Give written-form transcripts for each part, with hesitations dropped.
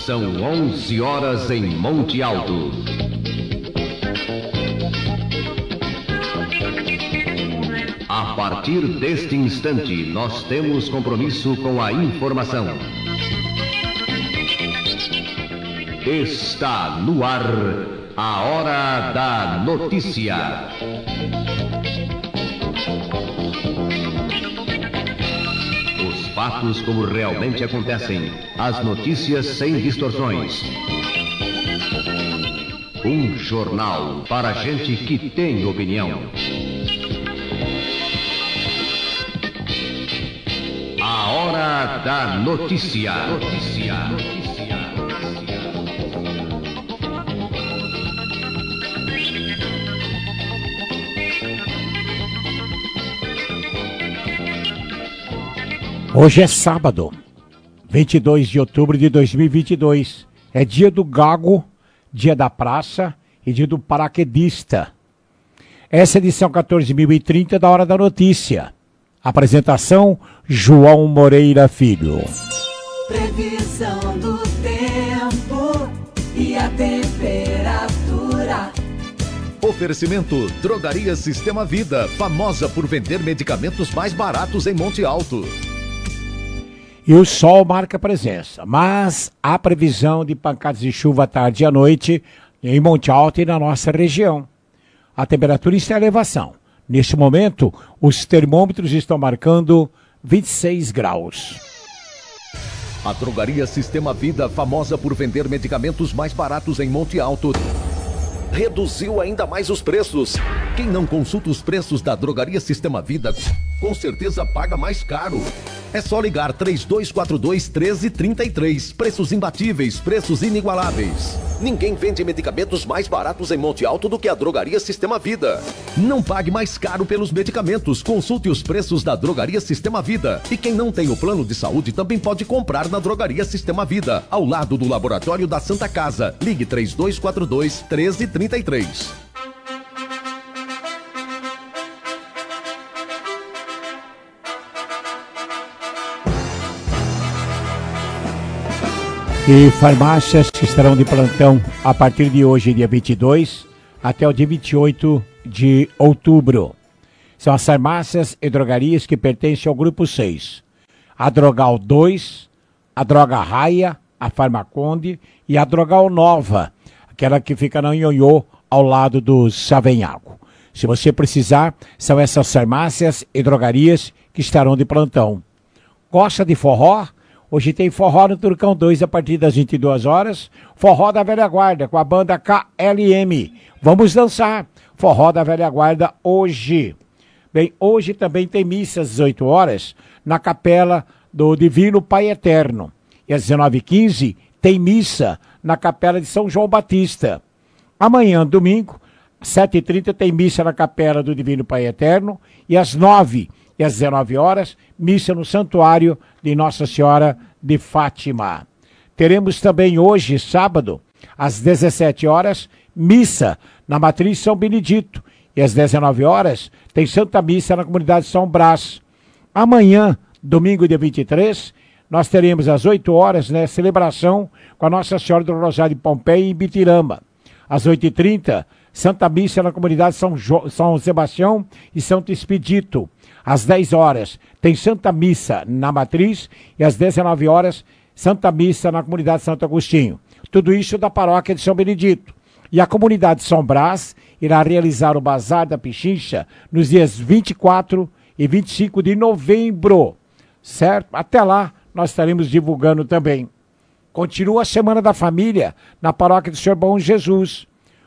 São 11 horas em Monte Alto. A partir deste instante, nós temos compromisso com a informação. Está no ar a Hora da Notícia. Os fatos como realmente acontecem, as notícias sem distorções. Um jornal para gente que tem opinião. A Hora da Notícia. Hoje é sábado, 22 de outubro de 2022. É dia do gago, dia da praça e dia do paraquedista. Essa é a edição 14.030 da Hora da Notícia. Apresentação, João Moreira Filho. Previsão do tempo e a temperatura. Oferecimento Drogaria Sistema Vida, famosa por vender medicamentos mais baratos em Monte Alto. E o sol marca presença, mas há previsão de pancadas de chuva à tarde e à noite em Monte Alto e na nossa região. A temperatura está em elevação. Neste momento, os termômetros estão marcando 26 graus. A Drogaria Sistema Vida, famosa por vender medicamentos mais baratos em Monte Alto, reduziu ainda mais os preços. Quem não consulta os preços da Drogaria Sistema Vida, com certeza paga mais caro. É só ligar 3242-1333. Preços imbatíveis, preços inigualáveis. Ninguém vende medicamentos mais baratos em Monte Alto do que a Drogaria Sistema Vida. Não pague mais caro pelos medicamentos. Consulte os preços da Drogaria Sistema Vida. E quem não tem o plano de saúde também pode comprar na Drogaria Sistema Vida, ao lado do Laboratório da Santa Casa. Ligue 3242-1333. E farmácias que estarão de plantão a partir de hoje, dia 22, até o dia 28 de outubro. São as farmácias e drogarias que pertencem ao Grupo 6. A Drogal 2, a Droga Raia, a Farmaconde e a Drogal Nova, aquela que fica na Nhonhô, ao lado do Savenhago. Se você precisar, são essas farmácias e drogarias que estarão de plantão. Gosta de forró? Hoje tem forró no Turcão 2 a partir das 22 horas. Forró da Velha Guarda com a banda KLM. Vamos dançar. Forró da Velha Guarda hoje. Bem, hoje também tem missa às 18 horas na capela do Divino Pai Eterno. E às 19h15 tem missa na capela de São João Batista. Amanhã, domingo, às 7h30 tem missa na capela do Divino Pai Eterno. E às 9h e às 19 horas, missa no Santuário de Nossa Senhora de Fátima. Teremos também hoje, sábado, às 17 horas, missa na Matriz São Benedito. E às 19 horas, tem Santa Missa na comunidade São Brás. Amanhã, domingo, dia 23, nós teremos às 8 horas, celebração com a Nossa Senhora do Rosário de Pompeia em Bitirama. Às 8h30, Santa Missa na comunidade São Sebastião e Santo Expedito. Às 10 horas tem Santa Missa na Matriz e às 19 horas Santa Missa na comunidade Santo Agostinho. Tudo isso da paróquia de São Benedito. E a comunidade São Brás irá realizar o Bazar da Pichincha nos dias 24 e 25 de novembro. Certo? Até lá nós estaremos divulgando também. Continua a Semana da Família na paróquia do Senhor Bom Jesus.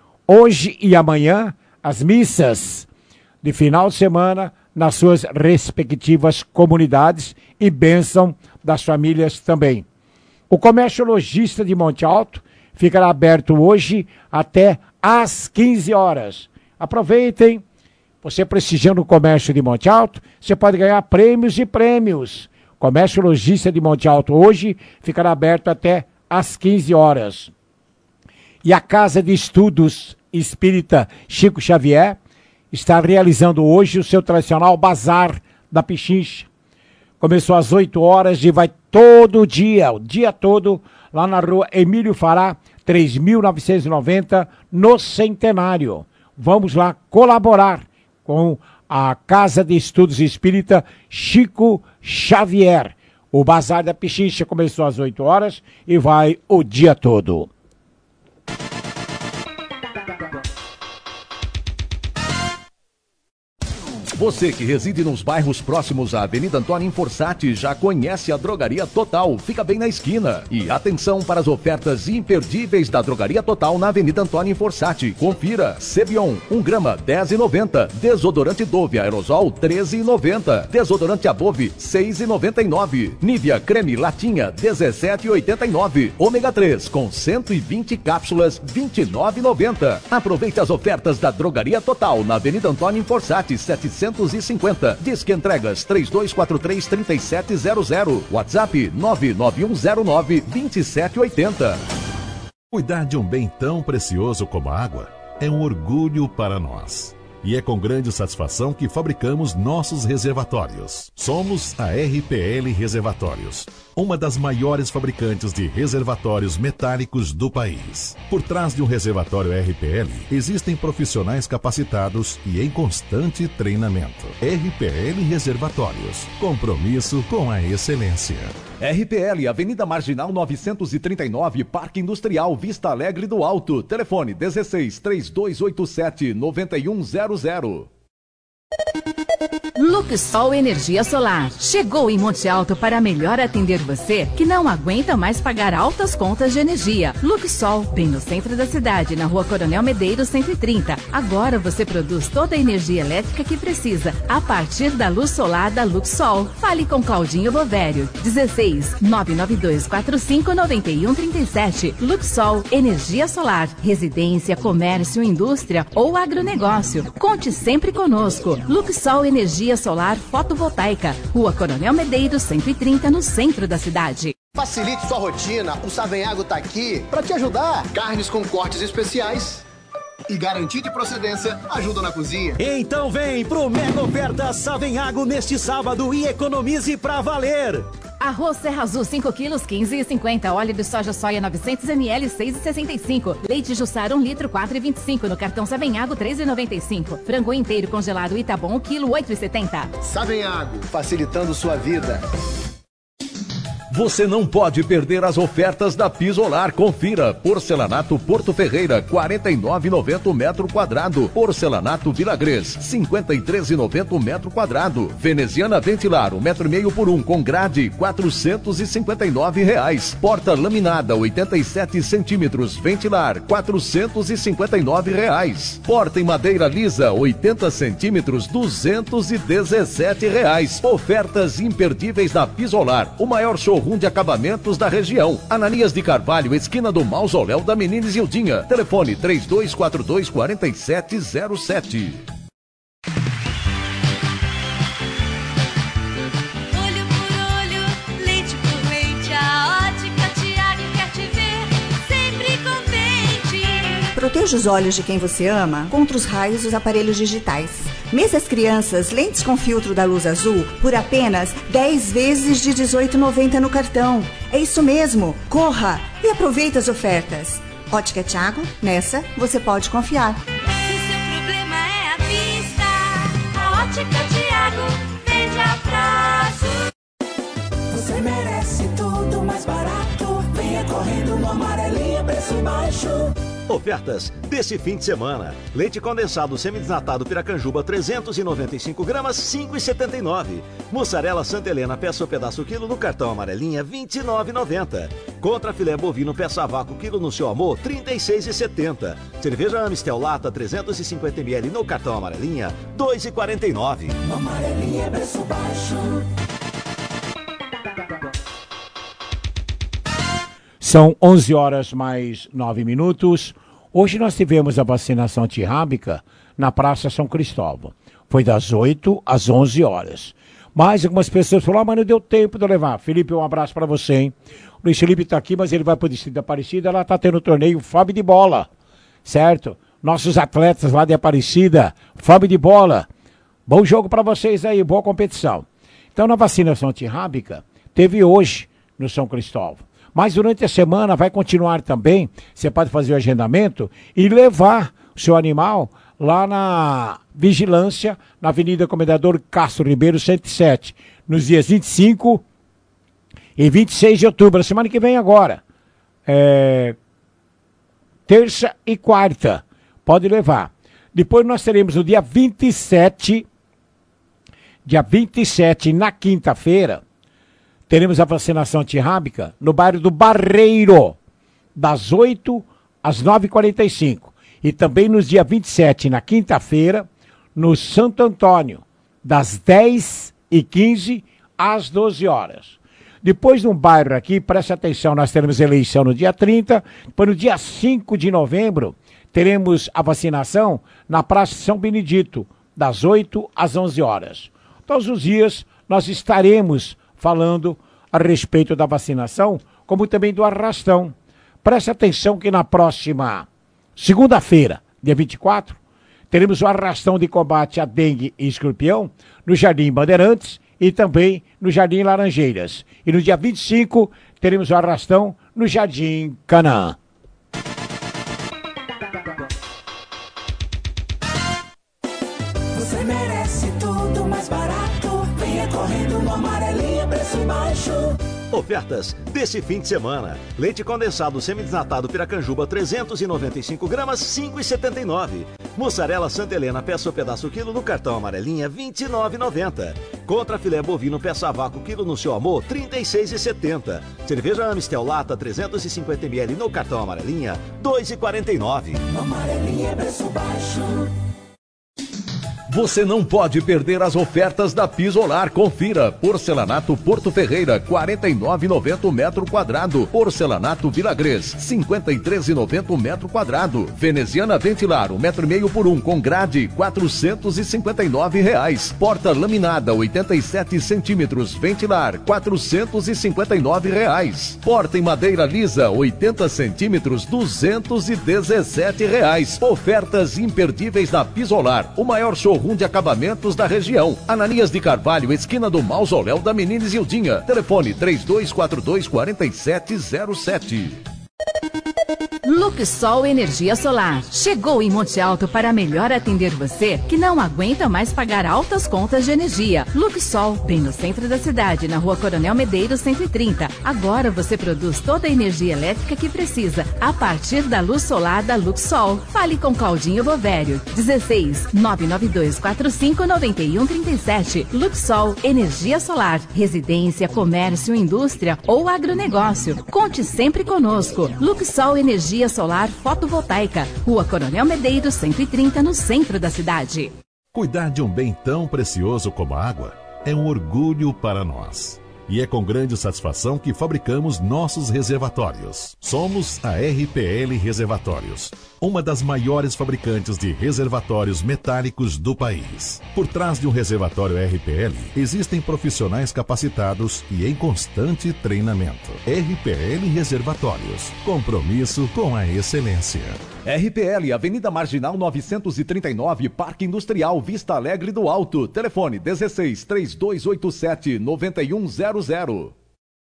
Hoje e amanhã as missas de final de semana nas suas respectivas comunidades e bênção das famílias também. O comércio lojista de Monte Alto ficará aberto hoje até às 15 horas. Aproveitem, você prestigiando o comércio de Monte Alto, você pode ganhar prêmios e prêmios. Comércio lojista de Monte Alto hoje ficará aberto até às 15 horas. E a Casa de Estudos Espírita Chico Xavier está realizando hoje o seu tradicional Bazar da Pichincha. Começou às 8 horas e vai todo dia, o dia todo, lá na rua Emílio Fará, 3.990, no Centenário. Vamos lá colaborar com a Casa de Estudos Espírita Chico Xavier. O Bazar da Pichincha começou às 8 horas e vai o dia todo. Você que reside nos bairros próximos à Avenida Antônio Forçati já conhece a Drogaria Total, fica bem na esquina. E atenção para as ofertas imperdíveis da Drogaria Total na Avenida Antônio Forçati. Confira: Cebion, 1 grama, R$10,90. Desodorante Dove Aerosol, R$13,90. Desodorante Above, R$6,99. Nivea Creme Latinha, R$17,89. Ômega 3 com 120 cápsulas, R$29,90. Aproveite as ofertas da Drogaria Total na Avenida Antônio Forçati, 750. Disque entregas 3243-3700. WhatsApp 99109-2780. Cuidar de um bem tão precioso como a água é um orgulho para nós. E é com grande satisfação que fabricamos nossos reservatórios. Somos a RPL Reservatórios, uma das maiores fabricantes de reservatórios metálicos do país. Por trás de um reservatório RPL, existem profissionais capacitados e em constante treinamento. RPL Reservatórios, compromisso com a excelência. RPL, Avenida Marginal 939, Parque Industrial, Vista Alegre do Alto. Telefone 16-3287-9100. Luxol Energia Solar. Chegou em Monte Alto para melhor atender você que não aguenta mais pagar altas contas de energia. Luxol, bem no centro da cidade, na Rua Coronel Medeiros 130. Agora você produz toda a energia elétrica que precisa a partir da luz solar da Luxol. Fale com Claudinho Bovério. 16-99245-9137. Luxol Energia Solar. Residência, comércio, indústria ou agronegócio. Conte sempre conosco. Luxol Energia Solar Fotovoltaica, Rua Coronel Medeiros 130, no centro da cidade. Facilite sua rotina, o Savenhago tá aqui para te ajudar. Carnes com cortes especiais e garantia de procedência ajuda na cozinha. Então vem pro Mega Oferta Savenhago neste sábado e economize pra valer. Arroz Serra Azul 5 quilos 15,50. Óleo de soja 900 ml 6,65. Leite Jussara 1 litro 4,25. No cartão Savenhago 3,95. Frango inteiro congelado Itabom 1 quilo 8,70. Savenhago, facilitando sua vida. Você não pode perder as ofertas da Pisolar. Confira: porcelanato Porto Ferreira, R$ 49,90 o metro quadrado. Porcelanato Vilagrês, R$ 53,90 o metro quadrado. Veneziana Ventilar, 1,5 metro por 1 com grade, R$ 459. Porta laminada 87 centímetros Ventilar, R$ 459. Porta em madeira lisa 80 centímetros, R$ 217. Ofertas imperdíveis da Pisolar, o maior showroom de acabamentos da região. Ananias de Carvalho, esquina do Mausoléu da Menina Isildinha. Telefone 3242-4707. Olho por olho, leite por leite, a Ótica Tiago quer te ver sempre contente. Proteja os olhos de quem você ama contra os raios dos aparelhos digitais. Mesas Crianças, lentes com filtro da luz azul, por apenas 10 vezes de R$ 18,90 no cartão. É isso mesmo, corra e aproveite as ofertas. Ótica Tiago, nessa você pode confiar. Se seu problema é a vista, a Ótica Tiago vende a prazo. Você merece tudo mais barato. Venha correndo no Amarelinha, preço baixo. Ofertas desse fim de semana. Leite condensado semidesnatado Piracanjuba 395 gramas, 5,79. Mussarela Santa Helena peça ou pedaço quilo no cartão Amarelinha, 29,90. Contra filé bovino peça a vácuo quilo no seu amor, 36,70. Cerveja Amistel lata 350 ml no cartão Amarelinha, 2,49. Amarelinha é preço baixo. São 11 horas mais 9 minutos. Hoje nós tivemos a vacinação antirrábica na Praça São Cristóvão. Foi das 8 às 11 horas. Mas algumas pessoas falaram, mas não deu tempo de eu levar. Felipe, um abraço para você, hein? O Luiz Felipe está aqui, mas ele vai para o Distrito da Aparecida. Lá está tendo o torneio Fome de Bola, certo? Nossos atletas lá de Aparecida, Fome de Bola. Bom jogo para vocês aí, boa competição. Então Então, na vacinação antirrábica, teve hoje no São Cristóvão. Mas durante a semana vai continuar também, você pode fazer o agendamento e levar o seu animal lá na vigilância, na Avenida Comendador Castro Ribeiro 107, nos dias 25 e 26 de outubro, a semana que vem agora. Terça e quarta, pode levar. Depois nós teremos no dia 27, na quinta-feira, teremos a vacinação antirrábica no bairro do Barreiro, das 8 às 9h45. E também nos dias 27, na quinta-feira, no Santo Antônio, das 10h15 às 12 horas. Depois, num bairro aqui, preste atenção, nós teremos eleição no dia 30, depois no dia 5 de novembro, teremos a vacinação na Praça São Benedito, das 8 às 11 horas. Todos os dias nós estaremos falando a respeito da vacinação, como também do arrastão. Preste atenção que na próxima segunda-feira, dia 24, teremos o arrastão de combate a dengue e escorpião no Jardim Bandeirantes e também no Jardim Laranjeiras. E no dia 25, teremos o arrastão no Jardim Canaã. Você merece tudo mais barato. Venha correndo no Amarelinha, preço baixo. Ofertas desse fim de semana. Leite condensado semidesnatado Piracanjuba 395 gramas, 5,79. Mussarela Santa Helena peça ou pedaço quilo no cartão Amarelinha, 29,90. Contra filé bovino peça a vácuo quilo no seu amor, 36,70. Cerveja Amistel lata 350 ml no cartão Amarelinha, 2,49. Amarelinha, preço baixo. Você não pode perder as ofertas da Pisolar. Confira. Porcelanato Porto Ferreira, R$ 49,90 o metro quadrado. Porcelanato Vilagrês, R$ 53,90 o metro quadrado. Veneziana Ventilar, 1,5 metro por 1, com grade, R$ 459,00. Porta laminada, 87 centímetros, Ventilar, R$ 459,00. Porta em madeira lisa, 80 centímetros, R$ 217,00. Ofertas imperdíveis da Pisolar, o maior showroom de acabamentos da região. Ananias de Carvalho, esquina do Mausoléu da Menina Isildinha. Telefone 3242-4707. Luxol Energia Solar. Chegou em Monte Alto para melhor atender você que não aguenta mais pagar altas contas de energia. Luxol, bem no centro da cidade, na Rua Coronel Medeiros 130. Agora você produz toda a energia elétrica que precisa a partir da luz solar da Luxol. Fale com Claudinho Bovério. 16-99245-9137. Luxol Energia Solar. Residência, comércio, indústria ou agronegócio. Conte sempre conosco. Luxol Energia Solar Fotovoltaica, Rua Coronel Medeiros 130, no centro da cidade. Cuidar de um bem tão precioso como a água é um orgulho para nós. E é com grande satisfação que fabricamos nossos reservatórios. Somos a RPL Reservatórios, uma das maiores fabricantes de reservatórios metálicos do país. Por trás de um reservatório RPL, existem profissionais capacitados e em constante treinamento. RPL Reservatórios, compromisso com a excelência. RPL, Avenida Marginal 939, Parque Industrial Vista Alegre do Alto. Telefone 16-3287-9100. Olho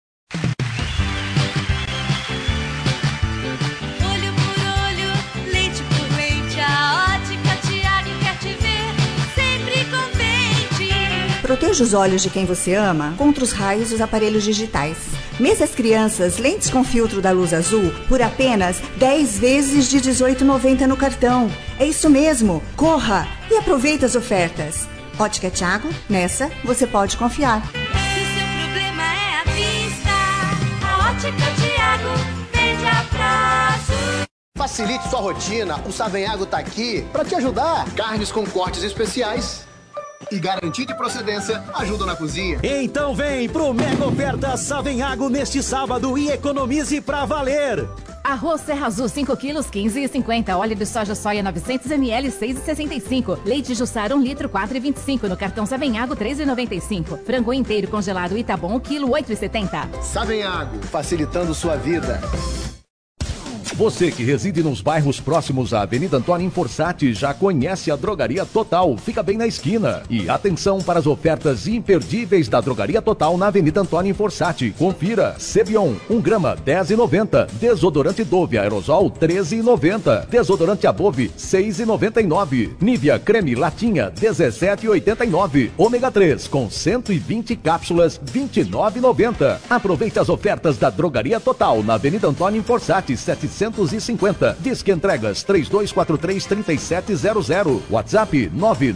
por olho, leite por leite, a Ótica Tiago quer te ver sempre contente. Proteja os olhos de quem você ama contra os raios dos aparelhos digitais. Mesas Crianças, lentes com filtro da luz azul, por apenas 10 vezes de R$ 18,90 no cartão. É isso mesmo, corra e aproveite as ofertas. Ótica Tiago, nessa você pode confiar. Se o seu problema é a vista, a Ótica Tiago vende a prazo. Facilite sua rotina, o Savenhago tá aqui para te ajudar. Carnes com cortes especiais e garantia de procedência ajuda na cozinha. Então vem pro Mega Oferta Savenhago neste sábado e economize pra valer. Arroz Serra Azul 5 quilos 15,50. Óleo de soja soia 900 ml 6,65. Leite Jussara 1 litro 4,25. No cartão Savenhago 3,95. Frango inteiro congelado Itabom 1 quilo 8,70. Savenhago, facilitando sua vida. Você que reside nos bairros próximos à Avenida Antônio Forçati já conhece a Drogaria Total, fica bem na esquina. E atenção para as ofertas imperdíveis da Drogaria Total na Avenida Antônio Forçati. Confira: Cebion, 1 grama, R$10,90. Desodorante Dove Aerosol, R$13,90. Desodorante Above, R$6,99. Nivea Creme Latinha, R$17,89. Ômega 3 com 120 cápsulas, R$29,90. Aproveite as ofertas da Drogaria Total na Avenida Antônio Forçati, 750. Disque entregas 3243-3700. WhatsApp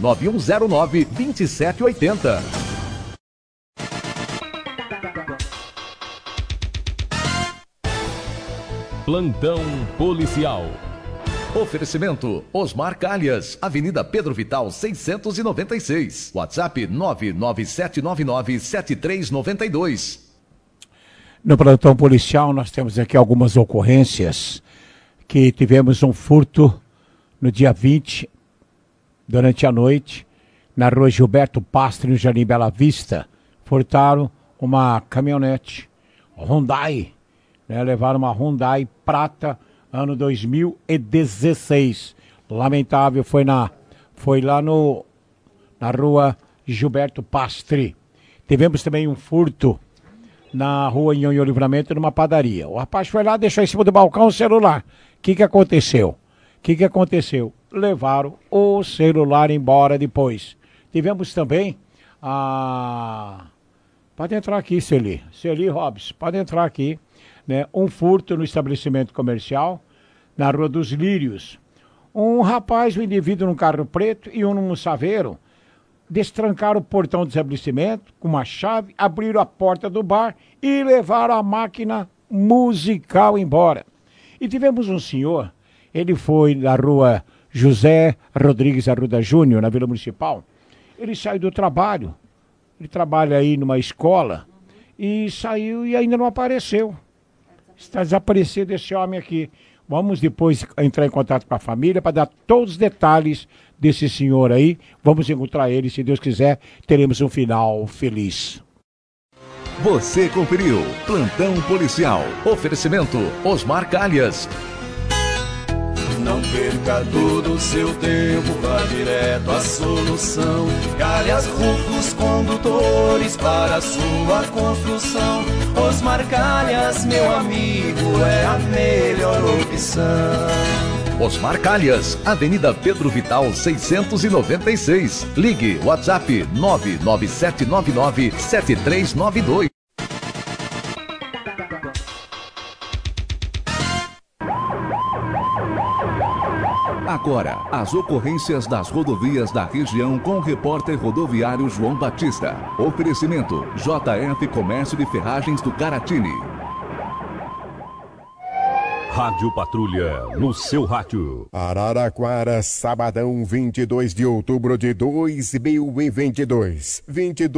99109-2780. Plantão policial. Oferecimento: Osmar Calhas, Avenida Pedro Vital 696. WhatsApp 99799-7392. No plantão policial nós temos aqui algumas ocorrências que tivemos um furto no dia 20, durante a noite, na rua Gilberto Pastre, no Jardim Bela Vista. Furtaram uma caminhonete Hyundai, né? Levaram uma Hyundai prata, ano 2016. Lamentável, foi lá na rua Gilberto Pastre. Tivemos também um furto na rua Nhonhô Livramento, numa padaria. O rapaz foi lá, deixou em cima do balcão o celular. O que aconteceu? Levaram o celular embora depois. Tivemos também Pode entrar aqui, Celi Robson, pode entrar aqui, né? Um furto no estabelecimento comercial, na Rua dos Lírios. Um rapaz, um indivíduo num carro preto e um num saveiro, destrancaram o portão do estabelecimento com uma chave, abriram a porta do bar e levaram a máquina musical embora. E tivemos um senhor, ele foi da rua José Rodrigues Arruda Júnior, na Vila Municipal. Ele saiu do trabalho, ele trabalha aí numa escola, e saiu e ainda não apareceu. Está desaparecido esse homem aqui. Vamos depois entrar em contato com a família para dar todos os detalhes desse senhor aí. Vamos encontrar ele, se Deus quiser, teremos um final feliz. Você conferiu Plantão Policial. Oferecimento: Osmar Calhas. Não perca todo o seu tempo, vá direto à solução. Calhas Rufos Condutores para a sua construção. Osmar Calhas, meu amigo, é a melhor opção. Osmar Calhas, Avenida Pedro Vital 696. Ligue WhatsApp 99799-7392. Agora, as ocorrências das rodovias da região com o repórter rodoviário João Batista. Oferecimento: JF Comércio de Ferragens do Caratini. Rádio Patrulha, no seu rádio. Araraquara, sabadão, 22 de outubro de 2022.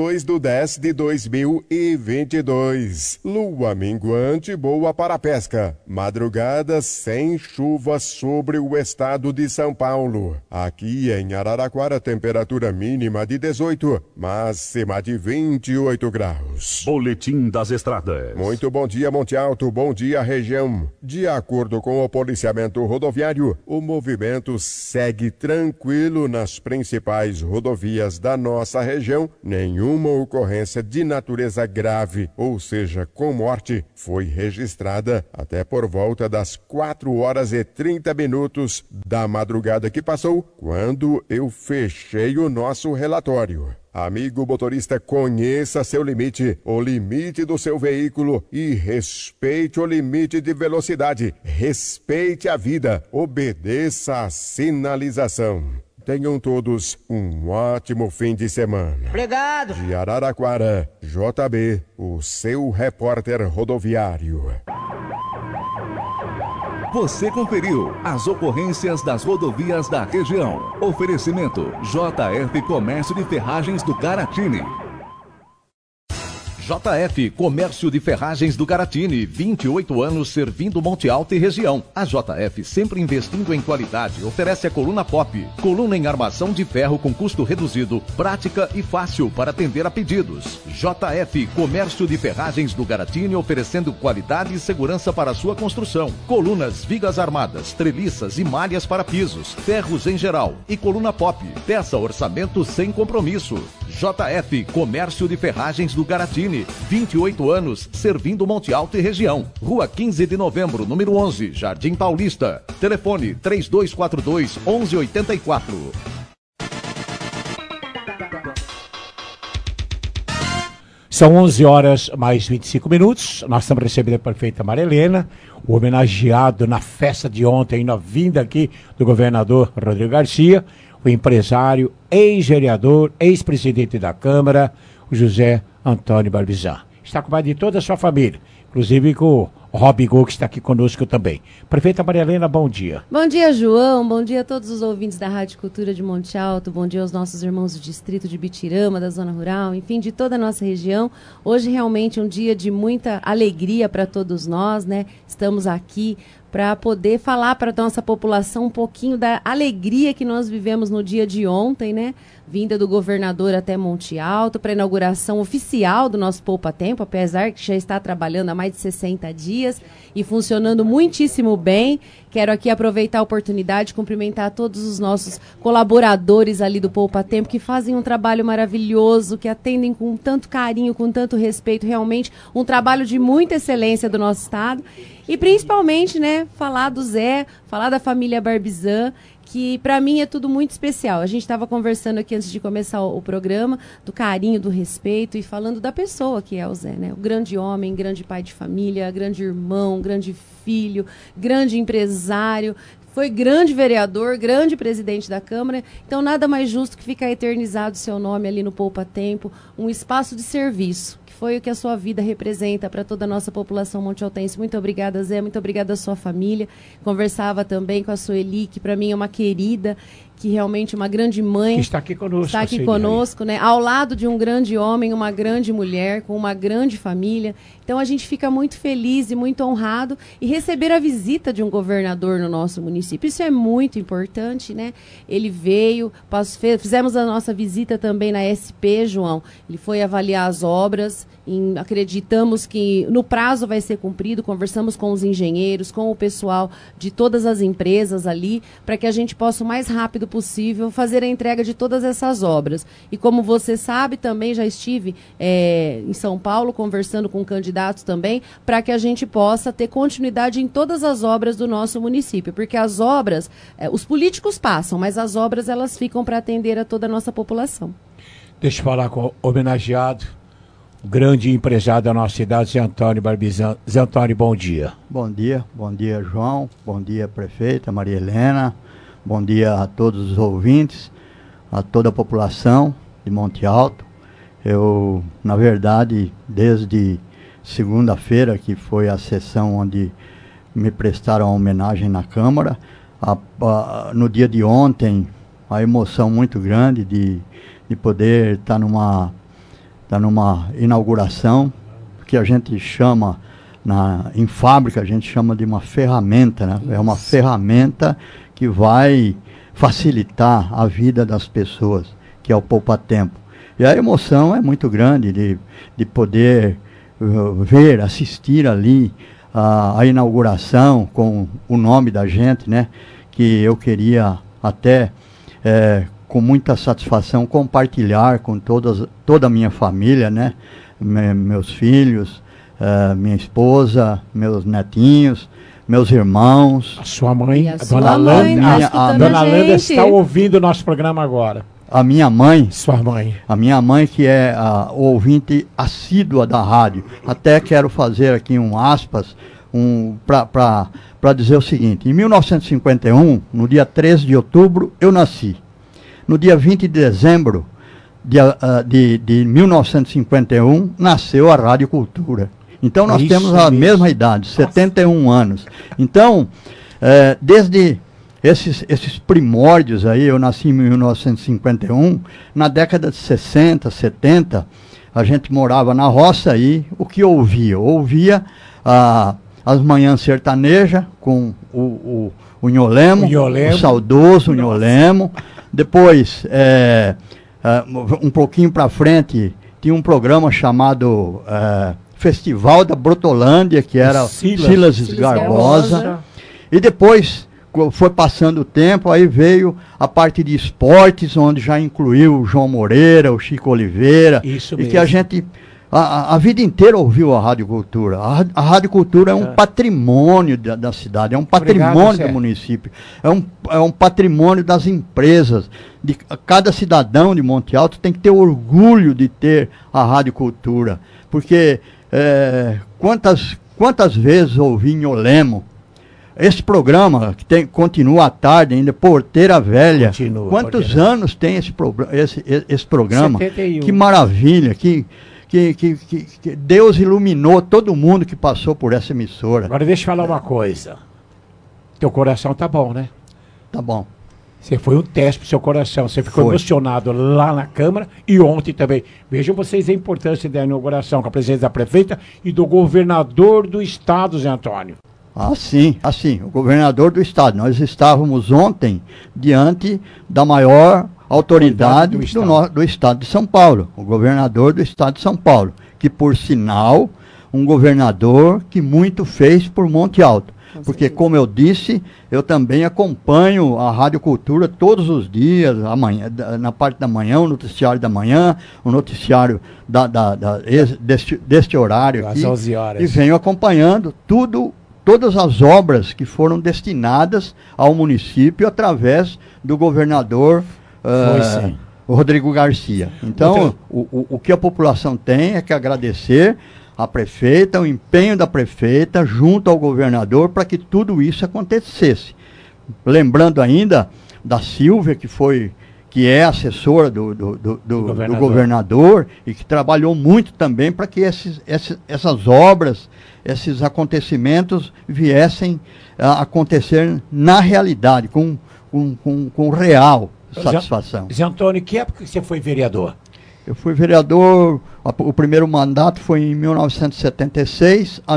22/10/2022. Lua minguante, boa para a pesca. Madrugada sem chuva sobre o estado de São Paulo. Aqui em Araraquara, temperatura mínima de 18, máxima de 28 graus. Boletim das Estradas. Muito bom dia, Monte Alto. Bom dia, região. De acordo com o policiamento rodoviário, o movimento segue tranquilo nas principais rodovias da nossa região. Nenhuma ocorrência de natureza grave, ou seja, com morte, foi registrada até por volta das 4h30 da madrugada que passou, quando eu fechei o nosso relatório. Amigo motorista, conheça seu limite, o limite do seu veículo, e respeite o limite de velocidade. Respeite a vida, obedeça a sinalização. Tenham todos um ótimo fim de semana. Obrigado. De Araraquara, JB, o seu repórter rodoviário. Você conferiu as ocorrências das rodovias da região. Oferecimento: JF Comércio de Ferragens do Caratini. JF, Comércio de Ferragens do Garatini, 28 anos servindo Monte Alto e região. A JF, sempre investindo em qualidade, oferece a coluna Pop, coluna em armação de ferro com custo reduzido, prática e fácil para atender a pedidos. JF, Comércio de Ferragens do Garatini, oferecendo qualidade e segurança para a sua construção. Colunas, vigas armadas, treliças e malhas para pisos, ferros em geral e coluna Pop. Peça orçamento sem compromisso. JF, Comércio de Ferragens do Garatini, 28 anos, servindo Monte Alto e região. Rua 15 de Novembro, número 11, Jardim Paulista. Telefone 3242-1184. São 11 horas mais 25 minutos. Nós estamos recebendo a prefeita Maria Helena, o homenageado na festa de ontem, na vinda aqui do governador Rodrigo Garcia, o empresário, ex-vereador, ex-presidente da Câmara, o José Antônio Barbizan. Está com mais de toda a sua família, inclusive com o Rob Gol, que está aqui conosco também. Prefeita Maria Helena, bom dia. Bom dia, João. Bom dia a todos os ouvintes da Rádio Cultura de Monte Alto. Bom dia aos nossos irmãos do distrito de Bitirama, da zona rural, enfim, de toda a nossa região. Hoje realmente é um dia de muita alegria para todos nós, né? Estamos aqui para poder falar para a nossa população um pouquinho da alegria que nós vivemos no dia de ontem, né? Vinda do governador até Monte Alto, para a inauguração oficial do nosso Poupa Tempo, apesar que já está trabalhando há mais de 60 dias e funcionando muitíssimo bem. Quero aqui aproveitar a oportunidade de cumprimentar todos os nossos colaboradores ali do Poupa Tempo, que fazem um trabalho maravilhoso, que atendem com tanto carinho, com tanto respeito, realmente um trabalho de muita excelência do nosso estado. E principalmente, né, falar do Zé, falar da família Barbizan, que para mim é tudo muito especial. A gente estava conversando aqui antes de começar o programa, do carinho, do respeito e falando da pessoa que é o Zé, né? O grande homem, grande pai de família, grande irmão, grande filho, grande empresário, foi grande vereador, grande presidente da Câmara, então nada mais justo que ficar eternizado o seu nome ali no Poupa Tempo, um espaço de serviço, que foi o que a sua vida representa para toda a nossa população montealtense. Muito obrigada, Zé, muito obrigada à sua família. Conversava também com a Sueli, que para mim é uma querida, que realmente é uma grande mãe. Está aqui conosco. Está aqui conosco, né? Ao lado de um grande homem, uma grande mulher, com uma grande família. Então a gente fica muito feliz e muito honrado e receber a visita de um governador no nosso município. Isso é muito importante, né? Ele veio, fizemos a nossa visita também na SP, João. Ele foi avaliar as obras, acreditamos que no prazo vai ser cumprido, conversamos com os engenheiros, com o pessoal de todas as empresas ali, para que a gente possa o mais rápido possível fazer a entrega de todas essas obras. E como você sabe, também já estive em São Paulo conversando com candidatos também, para que a gente possa ter continuidade em todas as obras do nosso município, porque as obras, os políticos passam, mas as obras elas ficam para atender a toda a nossa população. Deixa eu falar com o homenageado, o grande empresário da nossa cidade, Zé Antônio Barbizan. Zé Antônio, bom dia. Bom dia, João, bom dia, prefeita Maria Helena, bom dia a todos os ouvintes, a toda a população de Monte Alto. Eu, na verdade, desde segunda-feira, que foi a sessão onde me prestaram a homenagem na Câmara, no dia de ontem, a emoção muito grande de poder estar numa inauguração, que a gente chama, em fábrica, a gente chama de uma ferramenta, né? É uma ferramenta que vai facilitar a vida das pessoas, que é o Poupa Tempo. E a emoção é muito grande de poder assistir ali a inauguração com o nome da gente, né? Que eu queria até, com muita satisfação, compartilhar com toda a minha família, né? Meus filhos, minha esposa, meus netinhos, meus irmãos. A sua mãe, a Dona Landa, a Dona Landa está ouvindo o nosso programa agora. A minha mãe. Sua mãe. A minha mãe, que é a ouvinte assídua da rádio. Até quero fazer aqui um aspas para dizer o seguinte. Em 1951, no dia 13 de outubro, eu nasci. No dia 20 de dezembro de 1951, nasceu a Rádio Cultura. Então nós temos a mesma idade, 71 anos. Então, desde esses primórdios aí, eu nasci em 1951, na década de 60, 70, a gente morava na roça aí, o que ouvia? Ouvia as manhãs sertanejas com o Nholemo, o saudoso Nholemo. Depois, um pouquinho para frente, tinha um programa chamado Festival da Brotolândia, que era Silas Garbosa. E depois foi passando o tempo, aí veio a parte de esportes, onde já incluiu o João Moreira, o Chico Oliveira. Isso mesmo. E que a gente, a vida inteira ouviu a Rádio Cultura. A Rádio Cultura é um patrimônio da cidade, é um patrimônio do município, é um patrimônio das empresas. Cada cidadão de Monte Alto tem que ter orgulho de ter a Rádio Cultura, porque quantas vezes ouvi Nholemo. Esse programa, que continua à tarde ainda, Porteira Velha. Quantos anos tem esse programa? 71. Que maravilha, que Deus iluminou todo mundo que passou por essa emissora. Agora deixa eu falar uma coisa. Teu coração tá bom, né? Tá bom. Você foi um teste pro seu coração. Você ficou emocionado lá na Câmara e ontem também. Vejam vocês a importância da inauguração com a presença da prefeita e do governador do estado, Zé Antônio. Assim, o governador do estado. Nós estávamos ontem diante da maior autoridade do estado de São Paulo, o governador do estado de São Paulo, que por sinal, um governador que muito fez por Monte Alto. Porque, como eu disse, eu também acompanho a Rádio Cultura todos os dias, amanhã, na parte da manhã, o noticiário da manhã, o noticiário deste horário aqui, às 11 horas. E venho acompanhando todas as obras que foram destinadas ao município através do governador Rodrigo Garcia. Então, o que a população tem é que agradecer à prefeita, o empenho da prefeita junto ao governador para que tudo isso acontecesse. Lembrando ainda da Silvia, que é assessora do governador e que trabalhou muito também para que essas obras, esses acontecimentos viessem a acontecer na realidade, com real satisfação. Zé Antônio, que época que você foi vereador? Eu fui vereador, o primeiro mandato foi em 1976 a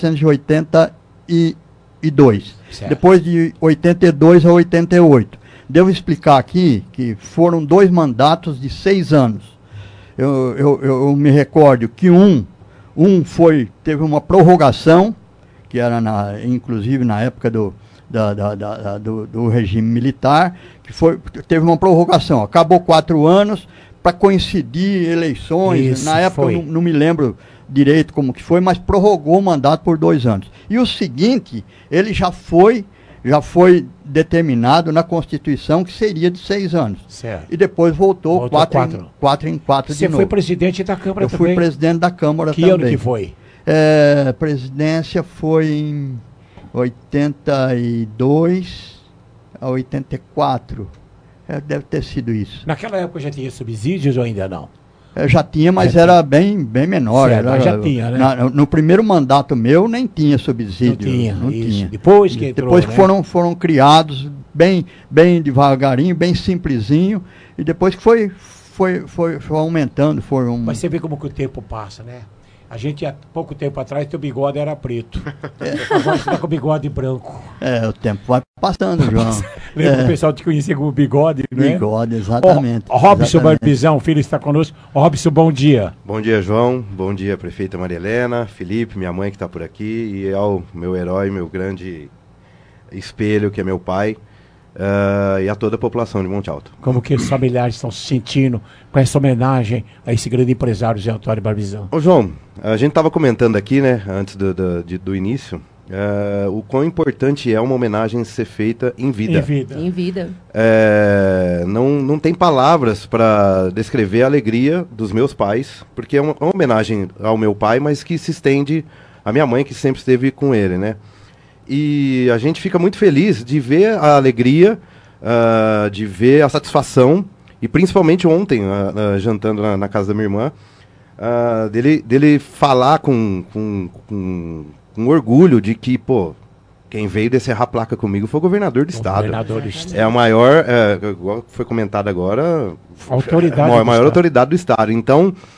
1982. Certo. Depois de 82 a 88. Devo explicar aqui que foram 2 mandatos de 6 anos. Eu me recordo que teve uma prorrogação, que era inclusive na época do regime militar, teve uma prorrogação. Acabou 4 anos para coincidir eleições. Isso, na época eu não me lembro direito como que foi, mas prorrogou o mandato por 2 anos. E o seguinte, ele já foi determinado na Constituição que seria de 6 anos. Certo. E depois voltou 4 em 4 de novo. Você foi presidente da Câmara também? Eu fui presidente da Câmara também. Que ano que foi? A presidência foi em 82 a 84. Deve ter sido isso. Naquela época já tinha subsídios ou ainda não? Já tinha, mas era bem menor. Certo, mas já tinha, né? No primeiro mandato meu nem tinha subsídio. Não tinha. Depois que entrou, depois que foram criados bem devagarinho, bem simplesinho, e depois que foi aumentando. Mas você vê como que o tempo passa, né? A gente, há pouco tempo atrás, teu bigode era preto. Agora você tá com o bigode branco. O tempo vai passando, João. Lembra o pessoal te conhecia como bigode, não é? Bigode, exatamente. Robson Barbizão, filho, está conosco. Robson, bom dia. Bom dia, João. Bom dia, prefeita Maria Helena, Felipe, minha mãe que está por aqui, e ao meu herói, meu grande espelho, que é meu pai. E a toda a população de Monte Alto. Como que os familiares estão se sentindo com essa homenagem a esse grande empresário, Zé Antônio Barbizão? Ô João, a gente estava comentando aqui, né, antes do início, o quão importante é uma homenagem ser feita em vida. Em vida. Não tem palavras para descrever a alegria dos meus pais, porque é uma homenagem ao meu pai, mas que se estende à minha mãe, que sempre esteve com ele, né? E a gente fica muito feliz de ver a alegria, de ver a satisfação, e principalmente ontem, jantando na casa da minha irmã, dele falar com orgulho de que, quem veio descerrar a placa comigo foi o governador do estado. É a maior, igual foi comentado agora, a maior autoridade do estado. Então,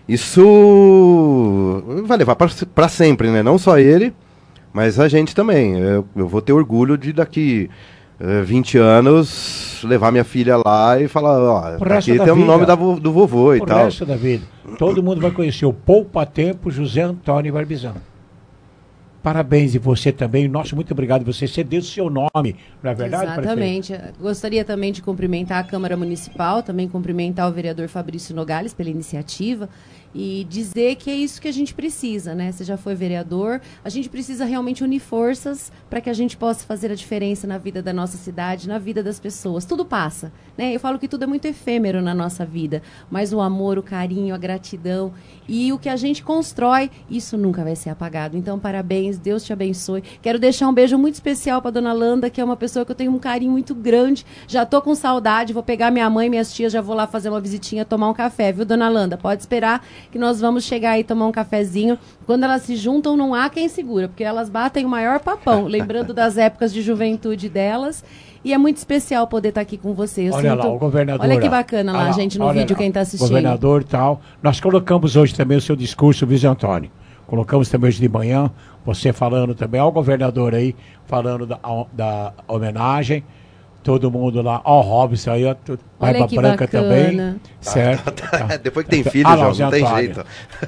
isso vai levar para sempre, né? Não só ele, mas a gente também. Eu vou ter orgulho de daqui 20 anos levar minha filha lá e falar, ó, aqui tem o nome do vovô e tal. O resto da vida. Todo mundo vai conhecer o Poupa Tempo José Antônio Barbizan. Parabéns, e você também. Nosso muito obrigado. Você cedeu o seu nome, não é verdade, Exatamente. prefeito? Gostaria também de cumprimentar a Câmara Municipal, também cumprimentar o vereador Fabrício Nogales pela iniciativa e dizer que é isso que a gente precisa, né? Você já foi vereador, a gente precisa realmente unir forças para que a gente possa fazer a diferença na vida da nossa cidade, na vida das pessoas. Tudo passa, né? Eu falo que tudo é muito efêmero na nossa vida, mas o amor, o carinho, a gratidão e o que a gente constrói, isso nunca vai ser apagado. Então, parabéns, Deus te abençoe. Quero deixar um beijo muito especial para dona Landa, que é uma pessoa que eu tenho um carinho muito grande. Já tô com saudade, vou pegar minha mãe e minhas tias, já vou lá fazer uma visitinha, tomar um café, viu, dona Landa? Pode esperar que nós vamos chegar aí tomar um cafezinho. Quando elas se juntam, não há quem segura, porque elas batem o maior papão, lembrando das épocas de juventude delas. E é muito especial poder estar aqui com você. Olha lá, o governador. Olha que bacana lá, gente, no vídeo, quem está assistindo. Governador e tal. Nós colocamos hoje também o seu discurso, Luiz Antônio. Colocamos também hoje de manhã, você falando também, ó, o governador aí, falando da homenagem. Todo mundo lá, ó, o Robson aí, ó, Barba Branca bacana. Também. Certo? Depois que tem filho, já não tem jeito.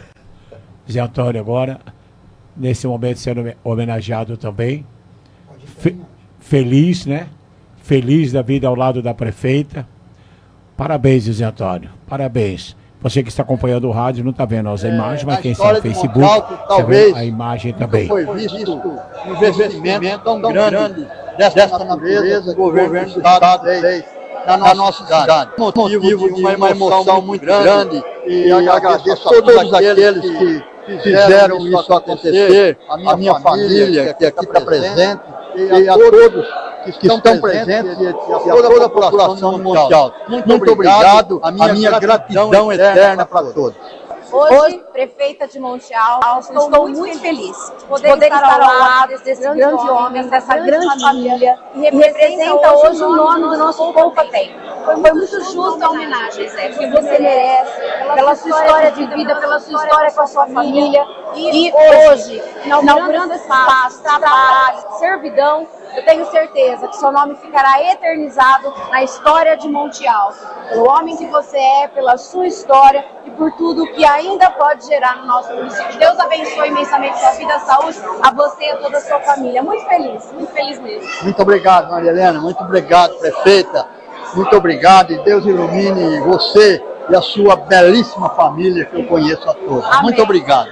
Zé Antônio agora, nesse momento sendo homenageado também. Feliz, né? Feliz da vida ao lado da prefeita. Parabéns, Zé Antônio. Parabéns. Você que está acompanhando o rádio não está vendo as imagens, mas quem está no Facebook, talvez a imagem também. Foi visto um investimento tão grande dessa natureza que o governo do Estado fez na nossa cidade. Motivo de uma emoção muito grande e agradeço a todos aqueles que fizeram isso acontecer, a minha família que aqui está presente e a todos que estão presentes e a toda a população de Monte Alto. Muito obrigado, a minha gratidão eterna para todos. Hoje, prefeita de Monte Alto, estou muito feliz de poder estar ao lado desse grande homem, dessa grande família, e representa hoje o nome do nosso Poupa Tempo. Foi muito justa a homenagem, Zé, que você merece, pela sua história de vida, pela sua história com a sua família. E hoje, inaugurando esse espaço, trabalho, servidão, eu tenho certeza que seu nome ficará eternizado na história de Monte Alto. Pelo homem que você é, pela sua história e por tudo que ainda pode gerar no nosso município. Deus abençoe imensamente sua vida, saúde, a você e a toda a sua família. Muito feliz mesmo. Muito obrigado, Maria Helena. Muito obrigado, prefeita. Muito obrigado e Deus ilumine você e a sua belíssima família que eu conheço a todos. Amém. Muito obrigado.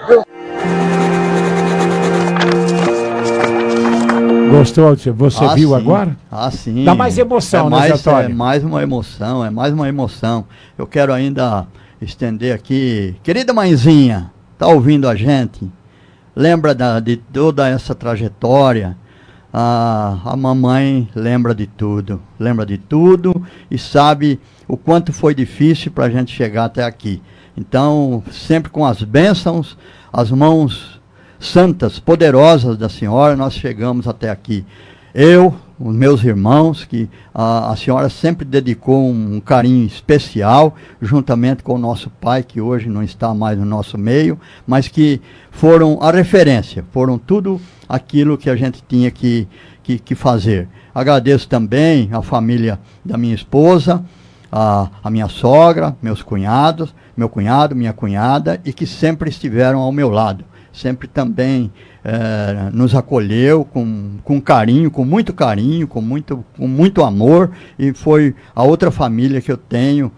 Gostou? Você viu sim. Agora? Sim. Dá mais emoção, né, Antônio? É mais uma emoção. Eu quero ainda estender aqui. Querida mãezinha, tá ouvindo a gente? Lembra de toda essa trajetória? A mamãe lembra de tudo e sabe o quanto foi difícil para a gente chegar até aqui. Então, sempre com as bênçãos, as mãos santas, poderosas da senhora, nós chegamos até aqui. Eu, os meus irmãos, que a senhora sempre dedicou um carinho especial, juntamente com o nosso pai, que hoje não está mais no nosso meio, mas que foram a referência, foram tudo aquilo que a gente tinha que fazer. Agradeço também a família da minha esposa, a minha sogra, meus cunhados, meu cunhado, minha cunhada, e que sempre estiveram ao meu lado. Sempre também nos acolheu com carinho, com muito amor, e foi a outra família que eu tenho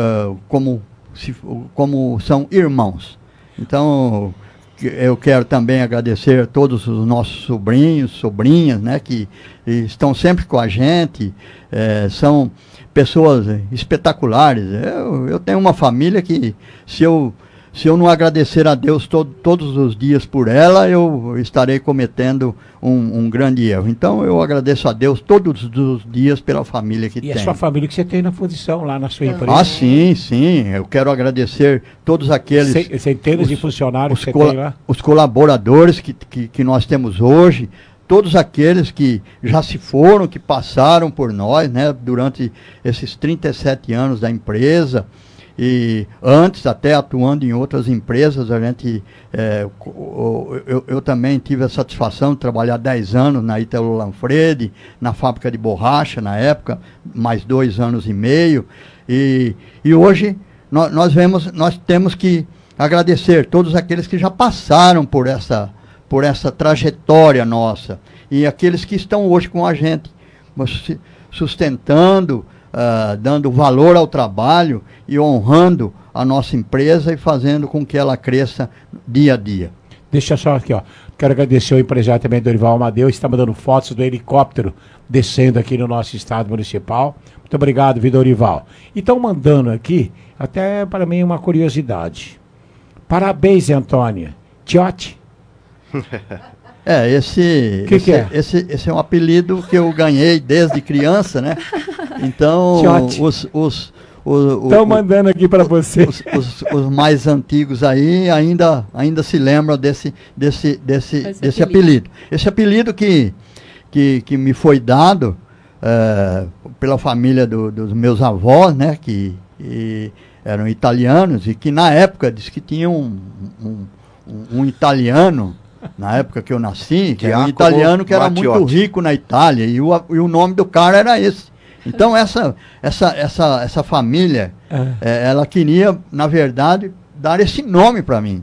como são irmãos. Então, eu quero também agradecer a todos os nossos sobrinhos, sobrinhas, né, que estão sempre com a gente, são pessoas espetaculares. Eu tenho uma família que, se eu não agradecer a Deus todos os dias por ela, eu estarei cometendo um grande erro. Então, eu agradeço a Deus todos os dias pela família que tem. E a sua família que você tem na fundição, lá na sua empresa. Sim. Eu quero agradecer todos aqueles... Centenas de funcionários que você tem lá. Os colaboradores que nós temos hoje, todos aqueles que já se foram, que passaram por nós, né, durante esses 37 anos da empresa. E antes, até atuando em outras empresas, a gente, eu também tive a satisfação de trabalhar 10 anos na Ítalo Lanfredi, na fábrica de borracha, na época, mais 2 anos e meio. E hoje nós temos que agradecer todos aqueles que já passaram por essa trajetória nossa. E aqueles que estão hoje com a gente, sustentando, dando valor ao trabalho e honrando a nossa empresa e fazendo com que ela cresça dia a dia. Deixa só aqui, ó. Quero agradecer ao empresário também, Dorival Amadeu, está mandando fotos do helicóptero descendo aqui no nosso estado municipal. Muito obrigado, viu, Dorival? E estão mandando aqui, até para mim, uma curiosidade. Parabéns, Antônia. Tiote. Esse é um apelido que eu ganhei desde criança, né? Então, estão mandando aqui para você. Os mais antigos aí ainda se lembram desse apelido. Esse apelido que me foi dado pela família dos meus avós, né? Que eram italianos e que na época diz que tinha um italiano. Na época que eu nasci, que era um italiano que era muito rico na Itália, e o nome do cara era esse. Então essa família, ela queria, na verdade, dar esse nome para mim.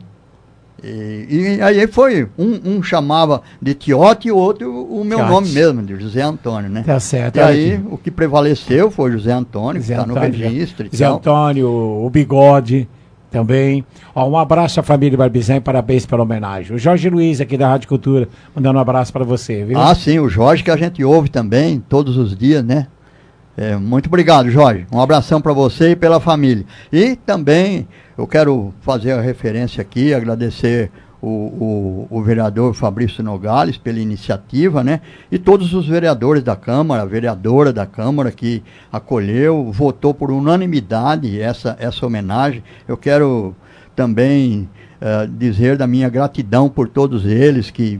E aí foi, um chamava de Tiote e o outro o meu nome mesmo, de José Antônio, né? Tá certo. E aí o que prevaleceu foi José Antônio, que está no registro. José Antônio, o Bigode também. Ó, um abraço à família Barbizan e parabéns pela homenagem. O Jorge Luiz, aqui da Rádio Cultura, mandando um abraço para você, viu? Sim, o Jorge que a gente ouve também, todos os dias, né? Muito obrigado, Jorge. Um abração para você e pela família. E também eu quero fazer a referência aqui, agradecer o vereador Fabrício Nogales pela iniciativa, né? E todos os vereadores da Câmara, a vereadora da Câmara que acolheu, votou por unanimidade essa homenagem. Eu quero também dizer da minha gratidão por todos eles, que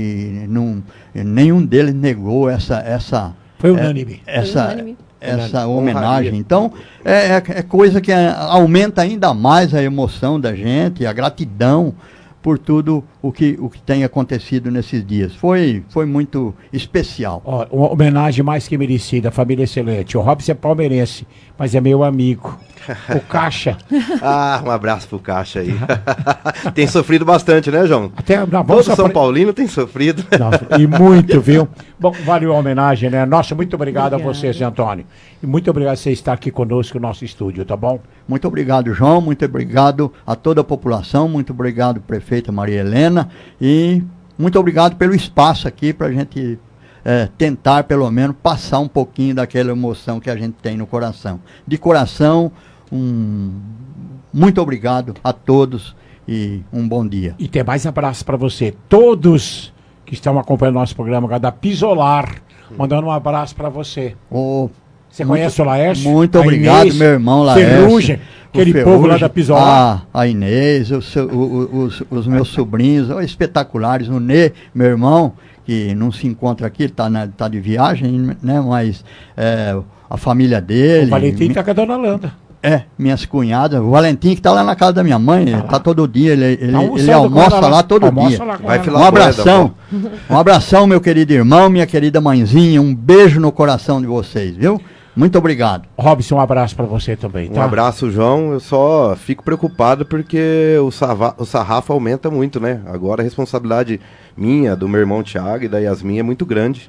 nenhum deles negou Foi unânime. Essa homenagem. Então, é coisa que aumenta ainda mais a emoção da gente, a gratidão por tudo o que tem acontecido nesses dias. Foi muito especial. Ó, uma homenagem mais que merecida, família excelente. O Robson é palmeirense, mas é meu amigo. O Caixa. Um abraço pro Caixa aí. Tem sofrido bastante, né, João? Todo São Paulino tem sofrido. Nossa, e muito, viu? Bom, valeu a homenagem, né? Nossa, muito obrigado a você, Zé Antônio. E muito obrigado por você estar aqui conosco no nosso estúdio, tá bom? Muito obrigado, João. Muito obrigado a toda a população. Muito obrigado, prefeita Maria Helena. E muito obrigado pelo espaço aqui para a gente tentar, pelo menos, passar um pouquinho daquela emoção que a gente tem no coração. De coração, muito obrigado a todos e um bom dia. E tem mais abraço para você. Todos que estão acompanhando nosso programa da Pisolar, mandando um abraço para você. Você conhece o Laércio? Muito obrigado, Inês, meu irmão Laércio. Ferrugem, aquele povo lá da Pisolar. A Inês, os meus sobrinhos, espetaculares. O Nê, meu irmão, que não se encontra aqui, ele tá de viagem, né? Mas a família dele. O Valentim tá com a dona Landa. Minhas cunhadas, o Valentim que está lá na casa da minha mãe, ele tá todo dia, ele almoça lá todo dia. Um abração, meu querido irmão, minha querida mãezinha, um beijo no coração de vocês, viu? Muito obrigado. Robson, um abraço para você também, tá? Um abraço, João. Eu só fico preocupado porque o sarrafo aumenta muito, né? Agora a responsabilidade minha, do meu irmão Thiago e da Yasmin é muito grande.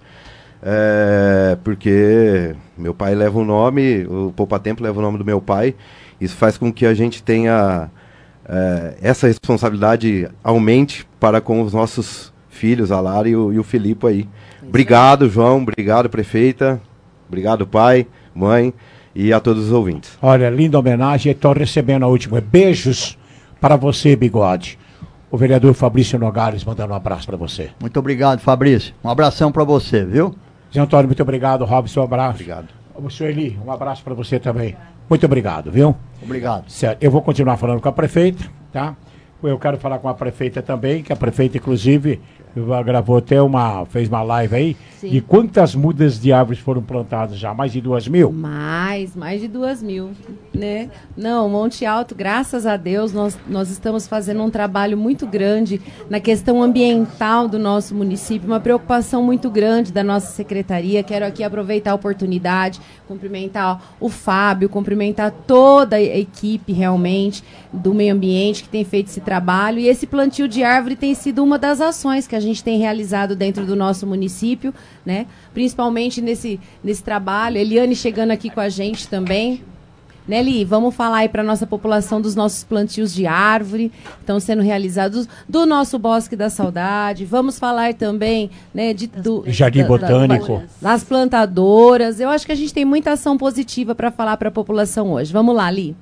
Porque meu pai leva o nome, o Poupa Tempo leva o nome do meu pai. Isso faz com que a gente tenha essa responsabilidade aumente para com os nossos filhos, a Lara e o Filipe aí. Obrigado, João, obrigado, prefeita, obrigado, pai, mãe e a todos os ouvintes. Olha, linda homenagem, estou recebendo a última. Beijos para você, Bigode. O vereador Fabrício Nogales mandando um abraço para você. Muito obrigado, Fabrício. Um abração para você, viu? Zé Antônio, muito obrigado. Robson, um abraço. Obrigado. O senhor Eli, um abraço para você também. Muito obrigado, viu? Obrigado. Certo. Eu vou continuar falando com a prefeita, tá? Eu quero falar com a prefeita também, que a prefeita, inclusive, gravou até fez uma live aí. Sim. De quantas mudas de árvores foram plantadas já? Mais de 2.000? Mais de 2.000, né? Não, Monte Alto, graças a Deus, nós estamos fazendo um trabalho muito grande na questão ambiental do nosso município, uma preocupação muito grande da nossa secretaria. Quero aqui aproveitar a oportunidade, cumprimentar o Fábio, cumprimentar toda a equipe realmente do meio ambiente que tem feito esse trabalho. E esse plantio de árvore tem sido uma das ações que a gente tem realizado dentro do nosso município, né? Principalmente nesse trabalho. Eliane chegando aqui com a gente também. Né, Li? Vamos falar aí para a nossa população dos nossos plantios de árvore que estão sendo realizados, do nosso Bosque da Saudade. Vamos falar também, né, do Jardim Botânico. Das plantadoras. Eu acho que a gente tem muita ação positiva para falar para a população hoje. Vamos lá, Li.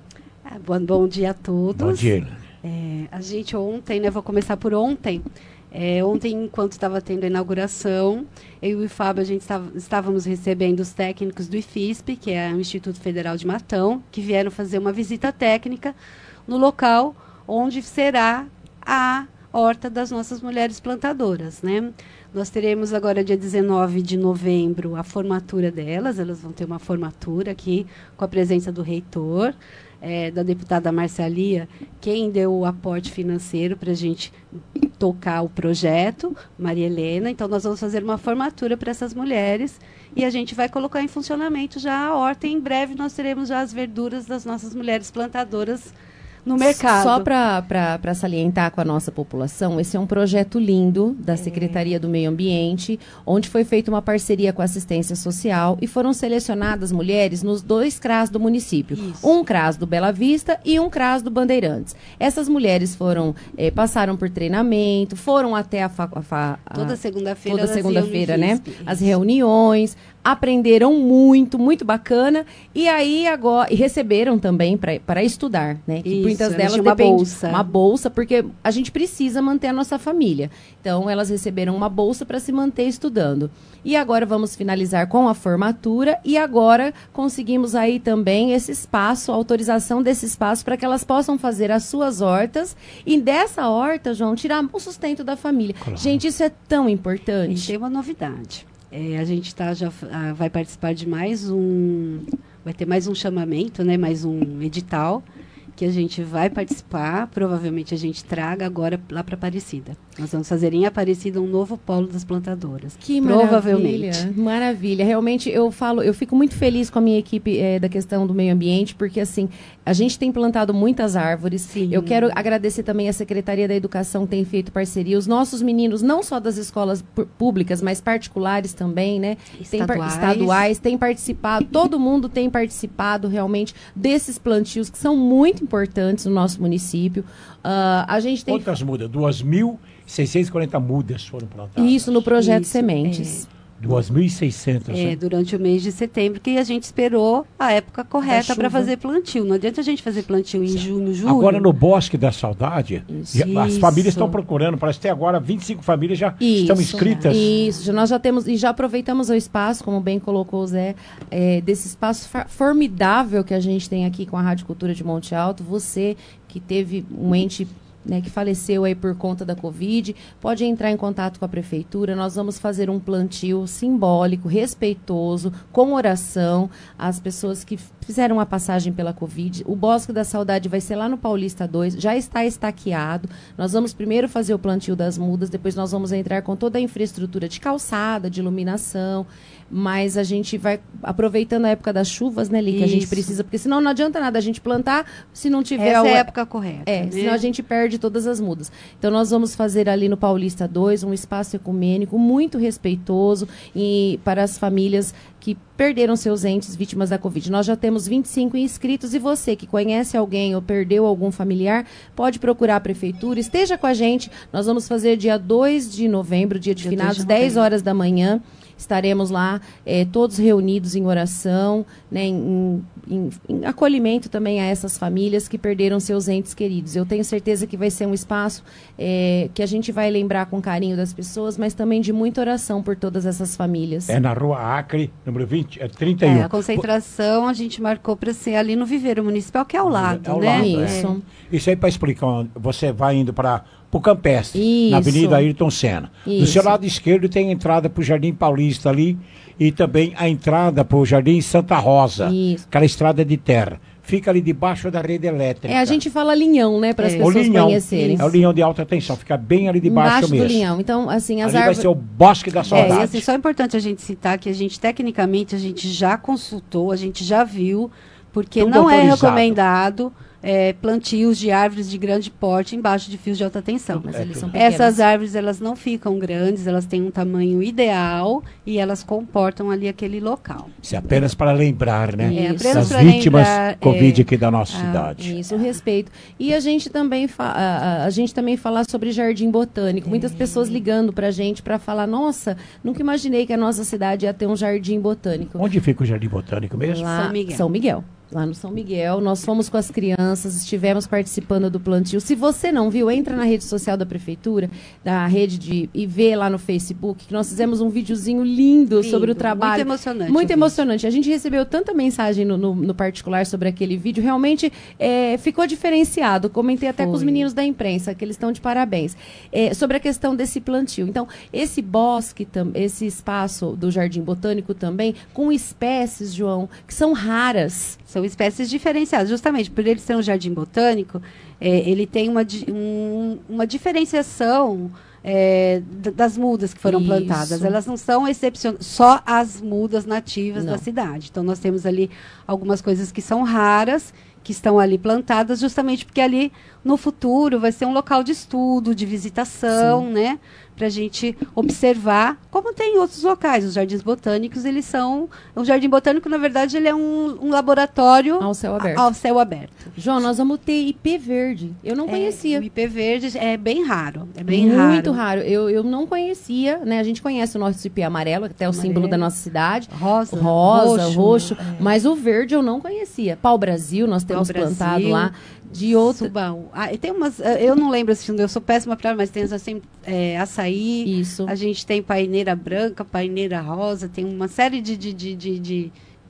Bom dia a todos. Bom dia. A gente ontem, né, vou começar por ontem. Ontem, enquanto estava tendo a inauguração, eu e o Fábio, estávamos recebendo os técnicos do IFISP, que é o Instituto Federal de Matão, que vieram fazer uma visita técnica no local onde será a horta das nossas mulheres plantadoras, né? Nós teremos agora, dia 19 de novembro, a formatura delas. Elas vão ter uma formatura aqui com a presença do reitor, da deputada Marcialia, quem deu o aporte financeiro para a gente tocar o projeto, Maria Helena. Então, nós vamos fazer uma formatura para essas mulheres e a gente vai colocar em funcionamento já a horta. E em breve nós teremos já as verduras das nossas mulheres plantadoras no mercado. Só para salientar com a nossa população, esse é um projeto lindo da Secretaria do Meio Ambiente, onde foi feita uma parceria com a assistência social e foram selecionadas mulheres nos 2 CRAS do município. Isso. Um CRAS do Bela Vista e um CRAS do Bandeirantes. Essas mulheres passaram por treinamento, foram até toda segunda-feira. Toda segunda-feira, né? As reuniões, aprenderam muito, muito bacana, e aí agora receberam também para estudar, né? Que muitas delas dependem uma bolsa, porque a gente precisa manter a nossa família. Então, elas receberam uma bolsa para se manter estudando. E agora vamos finalizar com a formatura, e agora conseguimos aí também esse espaço, a autorização desse espaço para que elas possam fazer as suas hortas, e dessa horta, João, tirar o sustento da família. Claro. Gente, isso é tão importante. E tem uma novidade. A gente vai participar de vai ter mais um chamamento, né, mais um edital, que a gente vai participar. Provavelmente a gente traga agora lá para Aparecida. Nós vamos fazer em Aparecida um novo polo das plantadoras. Que provavelmente. Maravilha. Realmente eu fico muito feliz com a minha equipe da questão do meio ambiente, porque assim, a gente tem plantado muitas árvores. Sim. Eu quero agradecer também a Secretaria da Educação, que tem feito parceria. Os nossos meninos, não só das escolas públicas, mas particulares também, né? Estaduais, têm participado. Todo mundo tem participado realmente desses plantios que são muito importantes no nosso município. A gente tem... Quantas mudas? 2.640 mudas foram plantadas. Isso, no projeto Sementes. 2.600. Durante o mês de setembro, que a gente esperou a época correta para fazer plantio. Não adianta a gente fazer plantio em junho, julho. Agora, no Bosque da Saudade, as famílias estão procurando. Parece que até agora 25 famílias já estão inscritas. Isso, nós já temos, e já aproveitamos o espaço, como bem colocou o Zé, desse espaço formidável que a gente tem aqui com a Rádio Cultura de Monte Alto. Você que teve um ente, né, que faleceu aí por conta da Covid, pode entrar em contato com a prefeitura. Nós vamos fazer um plantio simbólico, respeitoso, com oração às pessoas que fizeram a passagem pela Covid. O Bosque da Saudade vai ser lá no Paulista 2, já está estaqueado. Nós vamos primeiro fazer o plantio das mudas, depois nós vamos entrar com toda a infraestrutura de calçada, de iluminação, mas a gente vai aproveitando a época das chuvas, né, Li, que a gente precisa, porque senão não adianta nada a gente plantar se não tiver... Essa é a época correta, né? Senão a gente perde todas as mudas. Então, nós vamos fazer ali no Paulista 2 um espaço ecumênico muito respeitoso e para as famílias que perderam seus entes vítimas da Covid. Nós já temos 25 inscritos, e você que conhece alguém ou perdeu algum familiar, pode procurar a prefeitura, esteja com a gente. Nós vamos fazer dia 2 de novembro, dia de finados, 10 horas da manhã. estaremos lá todos reunidos em oração, né, em acolhimento também a essas famílias que perderam seus entes queridos. Eu tenho certeza que vai ser um espaço que a gente vai lembrar com carinho das pessoas, mas também de muita oração por todas essas famílias. É na Rua Acre, número 31. A concentração a gente marcou para ser ali no Viveiro Municipal, que é ao lado, né? Isso. Isso aí para explicar, você vai indo para o Campestre, na Avenida Ayrton Senna. Do seu lado esquerdo tem a entrada para o Jardim Paulista ali e também a entrada para o Jardim Santa Rosa, aquela estrada de terra. Fica ali debaixo da rede elétrica. A gente fala linhão, né, para as pessoas conhecerem. É o linhão de alta tensão, fica bem ali debaixo mesmo. Do linhão. Então, assim, as ali vai ser o Bosque da Saudade. E assim, só é importante a gente citar que a gente, tecnicamente, a gente já consultou, a gente já viu, porque tudo não autorizado. É recomendado plantios de árvores de grande porte embaixo de fios de alta tensão. Mas eles são pequenos. Essas árvores, elas não ficam grandes, elas têm um tamanho ideal e elas comportam ali aquele local. Isso é apenas para lembrar, né? Apenas das vítimas Covid aqui da nossa cidade. Isso, o respeito. E a gente também falar sobre Jardim Botânico. Muitas pessoas ligando para a gente para falar, nossa, nunca imaginei que a nossa cidade ia ter um Jardim Botânico. Onde fica o Jardim Botânico mesmo? Lá, São Miguel. Lá no São Miguel, nós fomos com as crianças, estivemos participando do plantio. Se você não viu, entra na rede social da prefeitura, da rede e vê lá no Facebook, que nós fizemos um videozinho lindo sobre o trabalho. Muito emocionante. Muito emocionante. A gente recebeu tanta mensagem no particular sobre aquele vídeo, realmente ficou diferenciado. Comentei até com os meninos da imprensa, que eles estão de parabéns. Sobre a questão desse plantio. Então, esse bosque, esse espaço do Jardim Botânico também, com espécies, João, que são raras. São espécies diferenciadas. Justamente por ele ser um jardim botânico, ele tem uma diferenciação das mudas que foram plantadas. Elas não são excepcionais, só as mudas nativas da cidade. Então, nós temos ali algumas coisas que são raras, que estão ali plantadas, justamente porque ali, no futuro, vai ser um local de estudo, de visitação, né? Para a gente observar, como tem em outros locais. Os jardins botânicos, eles são... O jardim botânico, na verdade, ele é um laboratório... Ao céu aberto. Ao céu aberto. João, nós vamos ter ipê verde. Eu não conhecia. O ipê verde é bem raro. É bem muito raro. Eu não conhecia, né? A gente conhece o nosso ipê amarelo, que até é o símbolo da nossa cidade. Rosa, roxo. Mas o verde eu não conhecia. Pau-Brasil, nós temos plantado lá. De outro. Tem umas. Eu não lembro assim, eu sou péssima para, mas tem assim, açaí. Isso. A gente tem paineira branca, paineira rosa, tem uma série de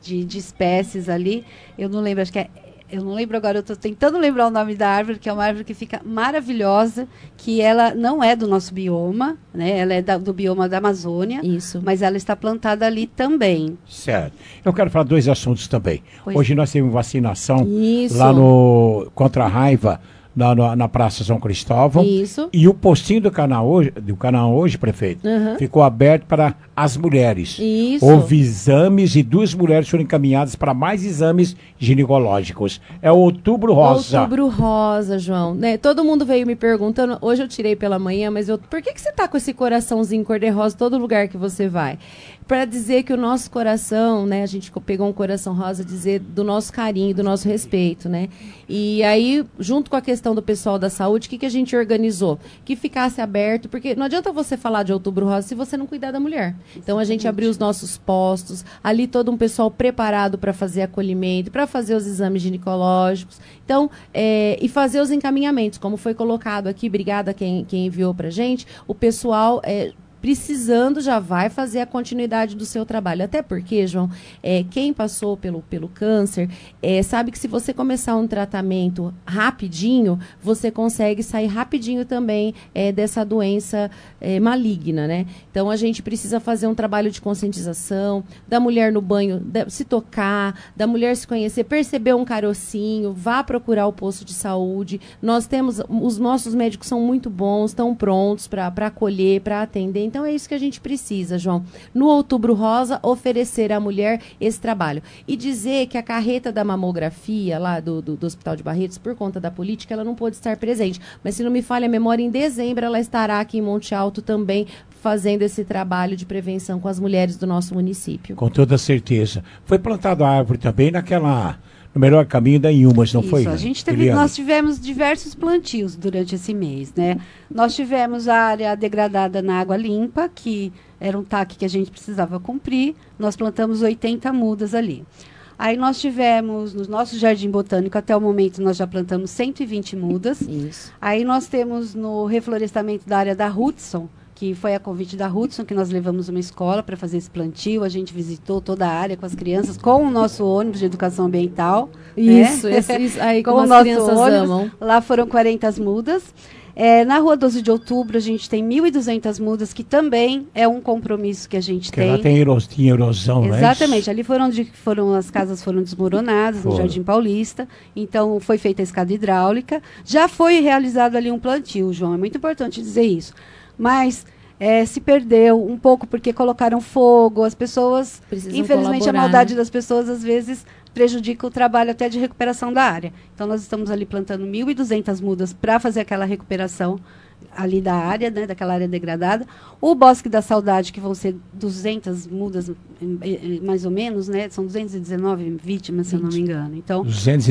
espécies ali. Eu não lembro, acho que eu não lembro agora, eu estou tentando lembrar o nome da árvore, que é uma árvore que fica maravilhosa, que ela não é do nosso bioma, né? Ela é do bioma da Amazônia. Isso. Mas ela está plantada ali também. Certo. Eu quero falar 2 assuntos também. Hoje nós temos vacinação Isso. lá contra a raiva, na Praça São Cristóvão. Isso. E o postinho do canal hoje, prefeito, ficou aberto para as mulheres. Isso. Houve exames e 2 mulheres foram encaminhadas para mais exames ginecológicos. É o Outubro Rosa. Outubro Rosa, João. Né? Todo mundo veio me perguntando, hoje eu tirei pela manhã, mas por que você tá com esse coraçãozinho cor-de-rosa todo lugar que você vai? Para dizer que o nosso coração, né, a gente pegou um coração rosa, dizer do nosso carinho, do nosso respeito, né? E aí, junto com a questão do pessoal da saúde, o que a gente organizou? Que ficasse aberto, porque não adianta você falar de Outubro Rosa se você não cuidar da mulher. Então, a gente abriu os nossos postos, ali todo um pessoal preparado para fazer acolhimento, para fazer os exames ginecológicos, então, e fazer os encaminhamentos, como foi colocado aqui, obrigada quem enviou para a gente, o pessoal... precisando, já vai fazer a continuidade do seu trabalho. Até porque, João, quem passou pelo câncer, sabe que se você começar um tratamento rapidinho, você consegue sair rapidinho também dessa doença maligna, né? Então, a gente precisa fazer um trabalho de conscientização, da mulher no banho se tocar, da mulher se conhecer, perceber um carocinho, vá procurar o posto de saúde. Nós temos, os nossos médicos são muito bons, estão prontos para acolher, para atender. Então, é isso que a gente precisa, João. No Outubro Rosa, oferecer à mulher esse trabalho. E dizer que a carreta da mamografia, lá do Hospital de Barretos, por conta da política, ela não pôde estar presente. Mas, se não me falha a memória, em dezembro ela estará aqui em Monte Alto também, fazendo esse trabalho de prevenção com as mulheres do nosso município. Com toda certeza. Foi plantada a árvore também no melhor caminho da Inhumas, não Isso, foi? A gente teve, nós tivemos diversos plantios durante esse mês, né? Nós tivemos a área degradada na água limpa, que era um TAC que a gente precisava cumprir. Nós plantamos 80 mudas ali. Aí nós tivemos, no nosso jardim botânico, até o momento, nós já plantamos 120 mudas. Isso. Aí nós temos no reflorestamento da área da Hudson, que foi a convite da Hudson, que nós levamos uma escola para fazer esse plantio. A gente visitou toda a área com as crianças, com o nosso ônibus de educação ambiental. Isso, né? isso aí com como o as nosso crianças ônibus. amam. Lá foram 40 mudas. Na Rua 12 de Outubro, a gente tem 1.200 mudas, que também é um compromisso que a gente Porque tem. lá tem erosão, né? Exatamente, ali as casas foram desmoronadas, no Jardim Paulista, então foi feita a escada hidráulica. Já foi realizado ali um plantio, João, é muito importante dizer isso. Mas se perdeu um pouco porque colocaram fogo, as pessoas, Precisam infelizmente colaborar, a maldade né? das pessoas às vezes prejudica o trabalho até de recuperação da área. Então nós estamos ali plantando 1.200 mudas para fazer aquela recuperação ali da área, né, daquela área degradada. O Bosque da Saudade, que vão ser 200 mudas, mais ou menos, né? São 219 vítimas, se eu não me engano. Então,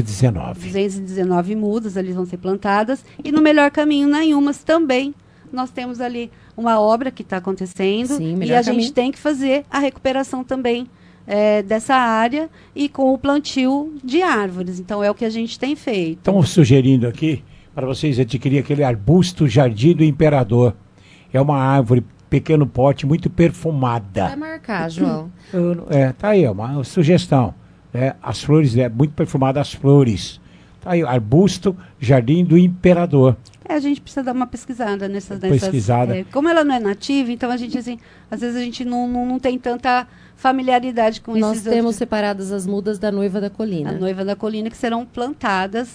219 mudas ali vão ser plantadas. E no Melhor Caminho, na Inhumas, também nós temos ali uma obra que está acontecendo. Sim, e Melhor a gente Caminho. tem que fazer a recuperação também dessa área e com o plantio de árvores. Então, é o que a gente tem feito. Estão sugerindo aqui para vocês adquirir aquele arbusto Jardim do Imperador. É uma árvore, pequeno porte, muito perfumada. Vai marcar, João. Tá aí, é uma sugestão. As flores, muito perfumada as flores. Tá aí, arbusto Jardim do Imperador. A gente precisa dar uma pesquisada nessas. Pesquisada. Como ela não é nativa, então a gente, assim, às vezes a gente não tem tanta familiaridade com Nós esses temos outros. separadas as mudas da Noiva da Colina. A Noiva da Colina, que serão plantadas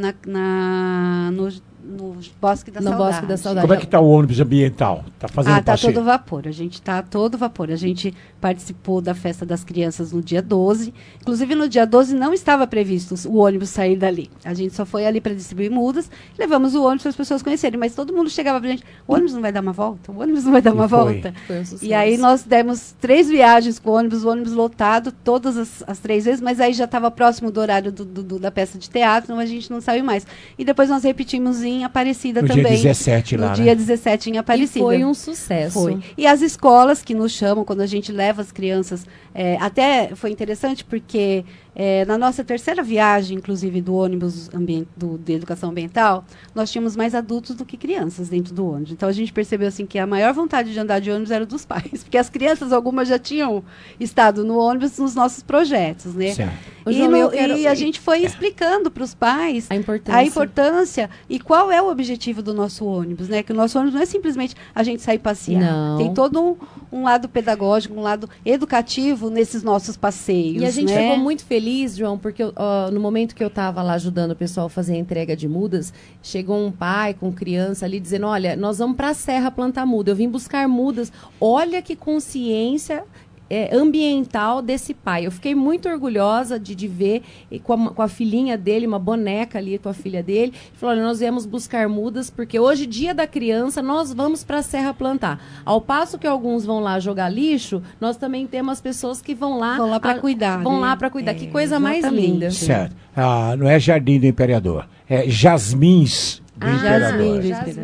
no Bosque da Saudade. Bosque da Saudade. Como é que está o ônibus ambiental? Está fazendo Tá passeio? todo vapor. A gente está a todo vapor. A gente participou da festa das crianças no dia 12. Inclusive, no dia 12 não estava previsto o ônibus sair dali. A gente só foi ali para distribuir mudas. Levamos o ônibus para as pessoas conhecerem. Mas todo mundo chegava para a gente, o ônibus não vai dar uma volta? O ônibus não vai dar uma volta? Foi um sucesso. E aí nós demos 3 viagens com o ônibus lotado, todas as 3 vezes, mas aí já estava próximo do horário da peça de teatro, então a gente não saiu mais. E depois nós repetimos em Aparecida No também. dia 17 lá, No dia 17 em E Aparecida. foi um sucesso. Foi. E as escolas que nos chamam, quando a gente leva as crianças, até foi interessante porque na nossa terceira viagem, inclusive, do ônibus de educação ambiental, nós tínhamos mais adultos do que crianças dentro do ônibus. Então a gente percebeu assim que a maior vontade de andar de ônibus era dos pais, porque as crianças, algumas já tinham estado no ônibus nos nossos projetos, né? Certo. E a gente foi explicando para os pais a importância e qual é o objetivo do nosso ônibus, né? Que o nosso ônibus não é simplesmente a gente sair passear. Não. Tem todo um lado pedagógico, um lado educativo nesses nossos passeios. E a gente né? ficou muito feliz, João, porque no momento que eu estava lá ajudando o pessoal a fazer a entrega de mudas, chegou um pai com criança ali dizendo, olha, nós vamos para a serra plantar muda, eu vim buscar mudas, olha que consciência ambiental desse pai. Eu fiquei muito orgulhosa de ver com a filhinha dele, uma boneca ali com a filha dele. Ele falou, olha, nós viemos buscar mudas porque hoje, dia da criança, nós vamos para a serra plantar. Ao passo que alguns vão lá jogar lixo, nós também temos as pessoas que vão lá para cuidar. Vão né? lá para cuidar. Que coisa mais linda. Certo. Não é Jardim do Imperador, é Jasmins do Imperador.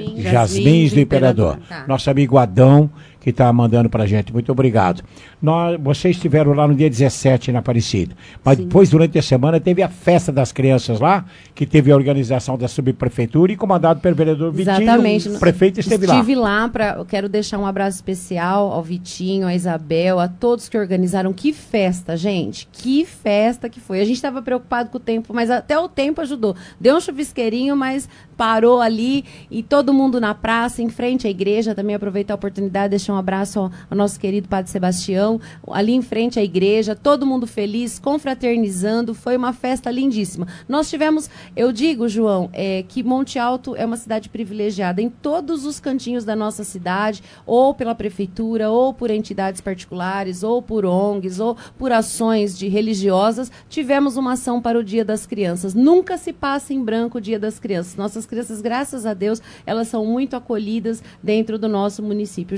Jasmins do Imperador. Tá. Nosso amigo Adão, que está mandando para a gente. Muito obrigado. Vocês estiveram lá no dia 17 na Aparecida. Mas depois, durante a semana, teve a festa das crianças lá, que teve a organização da subprefeitura e comandado pelo vereador Vitinho. Exatamente. O prefeito esteve lá. Estive lá, eu quero deixar um abraço especial ao Vitinho, à Isabel, a todos que organizaram. Que festa, gente. Que festa que foi. A gente estava preocupado com o tempo, mas até o tempo ajudou. Deu um chuvisqueirinho, mas parou ali e todo mundo na praça, em frente à igreja. Também aproveitar a oportunidade de deixar um abraço ao nosso querido Padre Sebastião, ali em frente à igreja, todo mundo feliz, confraternizando, foi uma festa lindíssima. Nós tivemos, eu digo, João, que Monte Alto é uma cidade privilegiada em todos os cantinhos da nossa cidade, ou pela prefeitura, ou por entidades particulares, ou por ONGs, ou por ações religiosas, tivemos uma ação para o Dia das Crianças. Nunca se passa em branco o Dia das Crianças. Nossas crianças, graças a Deus, elas são muito acolhidas dentro do nosso município. João,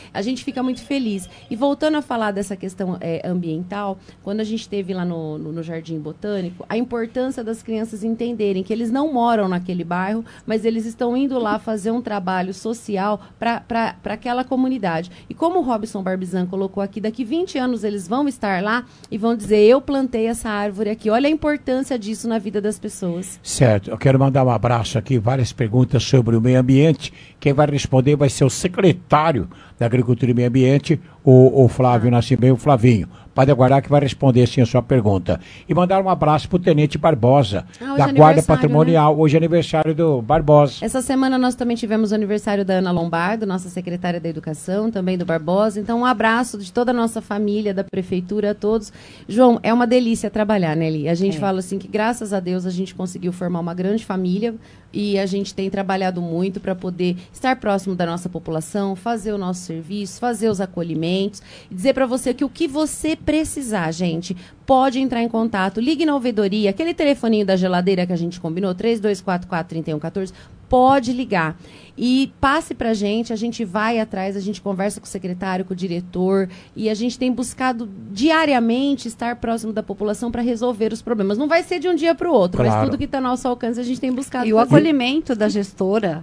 a gente fica muito feliz. E voltando a falar dessa questão ambiental, quando a gente esteve lá no Jardim Botânico, a importância das crianças entenderem que eles não moram naquele bairro, mas eles estão indo lá fazer um trabalho social para aquela comunidade. E como o Robson Barbizan colocou aqui, daqui 20 anos eles vão estar lá e vão dizer, eu plantei essa árvore aqui. Olha a importância disso na vida das pessoas. Certo, eu quero mandar um abraço aqui, várias perguntas sobre o meio ambiente. Quem vai responder vai ser o secretário da Agricultura e Meio Ambiente, o Flávio Nascimento, o Flavinho. Pode aguardar que vai responder sim a sua pergunta. E mandar um abraço para o Tenente Barbosa, da Guarda Patrimonial. Né? Hoje é aniversário do Barbosa. Essa semana nós também tivemos o aniversário da Ana Lombardo, nossa secretária da Educação, também do Barbosa. Então, um abraço de toda a nossa família, da Prefeitura, a todos. João, é uma delícia trabalhar, né, Eli? A gente fala assim que, graças a Deus, a gente conseguiu formar uma grande família e a gente tem trabalhado muito para poder estar próximo da nossa população, fazer o nosso serviço, fazer os acolhimentos e dizer para você que o que você precisar, gente, pode entrar em contato, ligue na ouvidoria, aquele telefoninho da geladeira que a gente combinou, 3244-3114, pode ligar. E passe pra gente, a gente vai atrás, a gente conversa com o secretário, com o diretor, e a gente tem buscado diariamente estar próximo da população para resolver os problemas. Não vai ser de um dia para o outro, mas tudo que está ao nosso alcance a gente tem buscado. E o acolhimento da gestora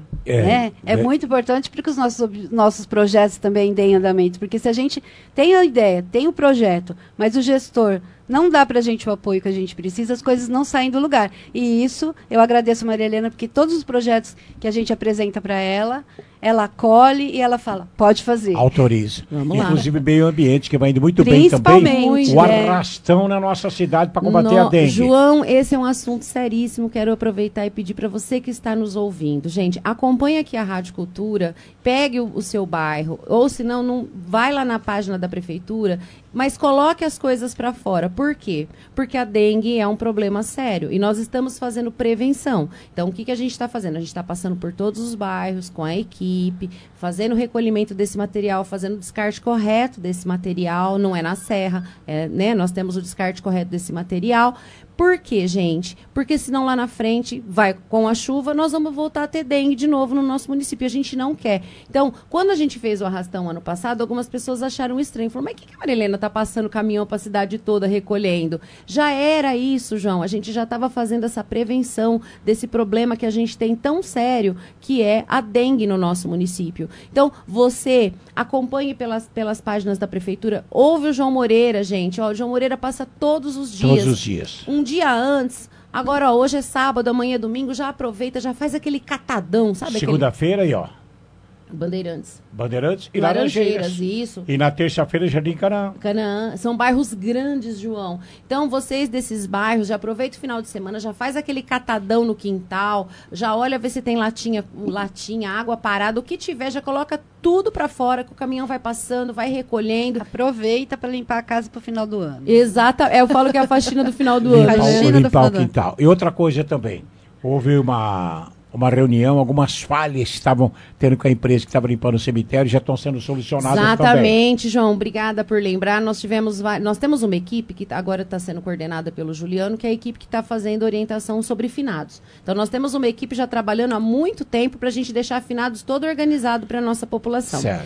é muito importante para que os nossos projetos também deem andamento, porque se a gente tem a ideia, tem o projeto, mas o gestor não dá para a gente o apoio que a gente precisa, as coisas não saem do lugar. E isso, eu agradeço a Maria Helena, porque todos os projetos que a gente apresenta para ela acolhe e ela fala, pode fazer. Autoriza. Vamos lá. Inclusive meio ambiente, que vai indo muito bem também. O arrastão na nossa cidade para combater a dengue. João, esse é um assunto seríssimo. Quero aproveitar e pedir para você que está nos ouvindo. Gente, acompanhe aqui a Rádio Cultura, pegue o seu bairro, ou se não, vai lá na página da Prefeitura, mas coloque as coisas para fora. Por quê? Porque a dengue é um problema sério e nós estamos fazendo prevenção. Então, o que a gente está fazendo? A gente está passando por todos os bairros com a equipe, fazendo o recolhimento desse material, fazendo o descarte correto desse material, não é na serra, né? Nós temos o descarte correto desse material. Por quê, gente? Porque senão lá na frente, com a chuva, nós vamos voltar a ter dengue de novo no nosso município. A gente não quer. Então, quando a gente fez o arrastão ano passado, algumas pessoas acharam estranho. Falaram, mas o que a Maria Helena está passando caminhão para a cidade toda recolhendo? Já era isso, João. A gente já estava fazendo essa prevenção desse problema que a gente tem tão sério, que é a dengue no nosso município. Então, você acompanhe pelas páginas da Prefeitura. Ouve o João Moreira, gente. O João Moreira passa todos os dias. Todos os dias. Um dia antes, agora hoje é sábado, amanhã é domingo, já aproveita, já faz aquele catadão, sabe? Segunda-feira aí, ó. Bandeirantes e Laranjeiras. Isso. E na terça-feira, Jardim Canaã. São bairros grandes, João. Então, vocês desses bairros, já aproveita o final de semana, já faz aquele catadão no quintal, já olha ver se tem latinha, água parada, o que tiver, já coloca tudo para fora, que o caminhão vai passando, vai recolhendo. Aproveita para limpar a casa pro final do ano. Exato. Eu falo que é a faxina do final do ano. Limpar o quintal. E outra coisa também, houve uma reunião, algumas falhas estavam tendo com a empresa que estava limpando o cemitério, já estão sendo solucionadas também. Exatamente, João, obrigada por lembrar. Nós temos uma equipe que agora está sendo coordenada pelo Juliano, que é a equipe que está fazendo orientação sobre finados. Então, nós temos uma equipe já trabalhando há muito tempo para a gente deixar finados todo organizado para a nossa população. Certo.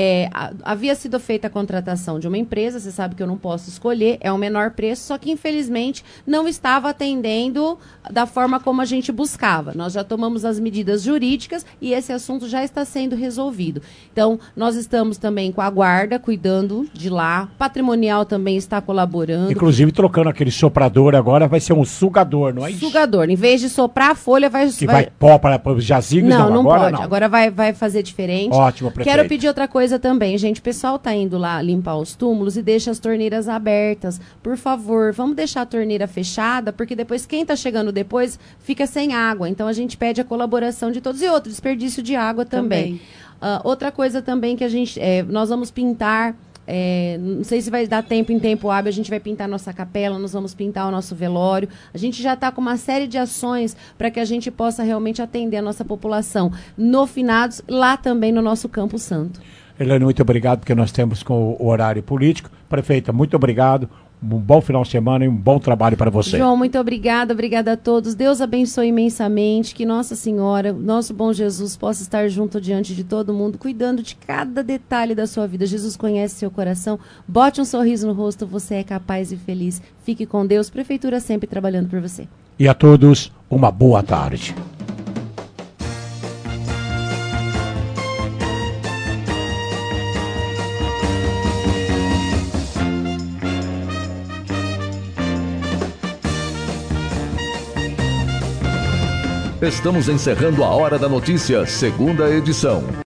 Havia sido feita a contratação de uma empresa, você sabe que eu não posso escolher, é o menor preço, só que infelizmente não estava atendendo da forma como a gente buscava. Nós já tomamos as medidas jurídicas e esse assunto já está sendo resolvido. Então, nós estamos também com a guarda, cuidando de lá. Patrimonial também está colaborando. Inclusive, trocando aquele soprador agora, vai ser um sugador, não é isso? Sugador. Em vez de soprar a folha, vai pó para os jazigos? Não agora pode. Não. Agora vai fazer diferente. Ótimo, prefeito. Quero pedir outra coisa também, gente. O pessoal está indo lá limpar os túmulos e deixa as torneiras abertas. Por favor, vamos deixar a torneira fechada, porque depois quem está chegando depois fica sem água. Então, a gente pede a colaboração de todos e outro desperdício de água também. Outra coisa também que nós vamos pintar, não sei se vai dar tempo em tempo hábil, a gente vai pintar nossa capela, nós vamos pintar o nosso velório. A gente já está com uma série de ações para que a gente possa realmente atender a nossa população no finados, lá também no nosso Campo Santo. Helene, muito obrigado, porque nós temos com o horário político. Prefeita, muito obrigado. Um bom final de semana e um bom trabalho para você. João, muito obrigada a todos. Deus abençoe imensamente, que Nossa Senhora, nosso bom Jesus, possa estar junto diante de todo mundo, cuidando de cada detalhe da sua vida. Jesus conhece seu coração, bote um sorriso no rosto, você é capaz e feliz. Fique com Deus, Prefeitura sempre trabalhando por você. E a todos, uma boa tarde. Estamos encerrando a Hora da Notícia, segunda edição.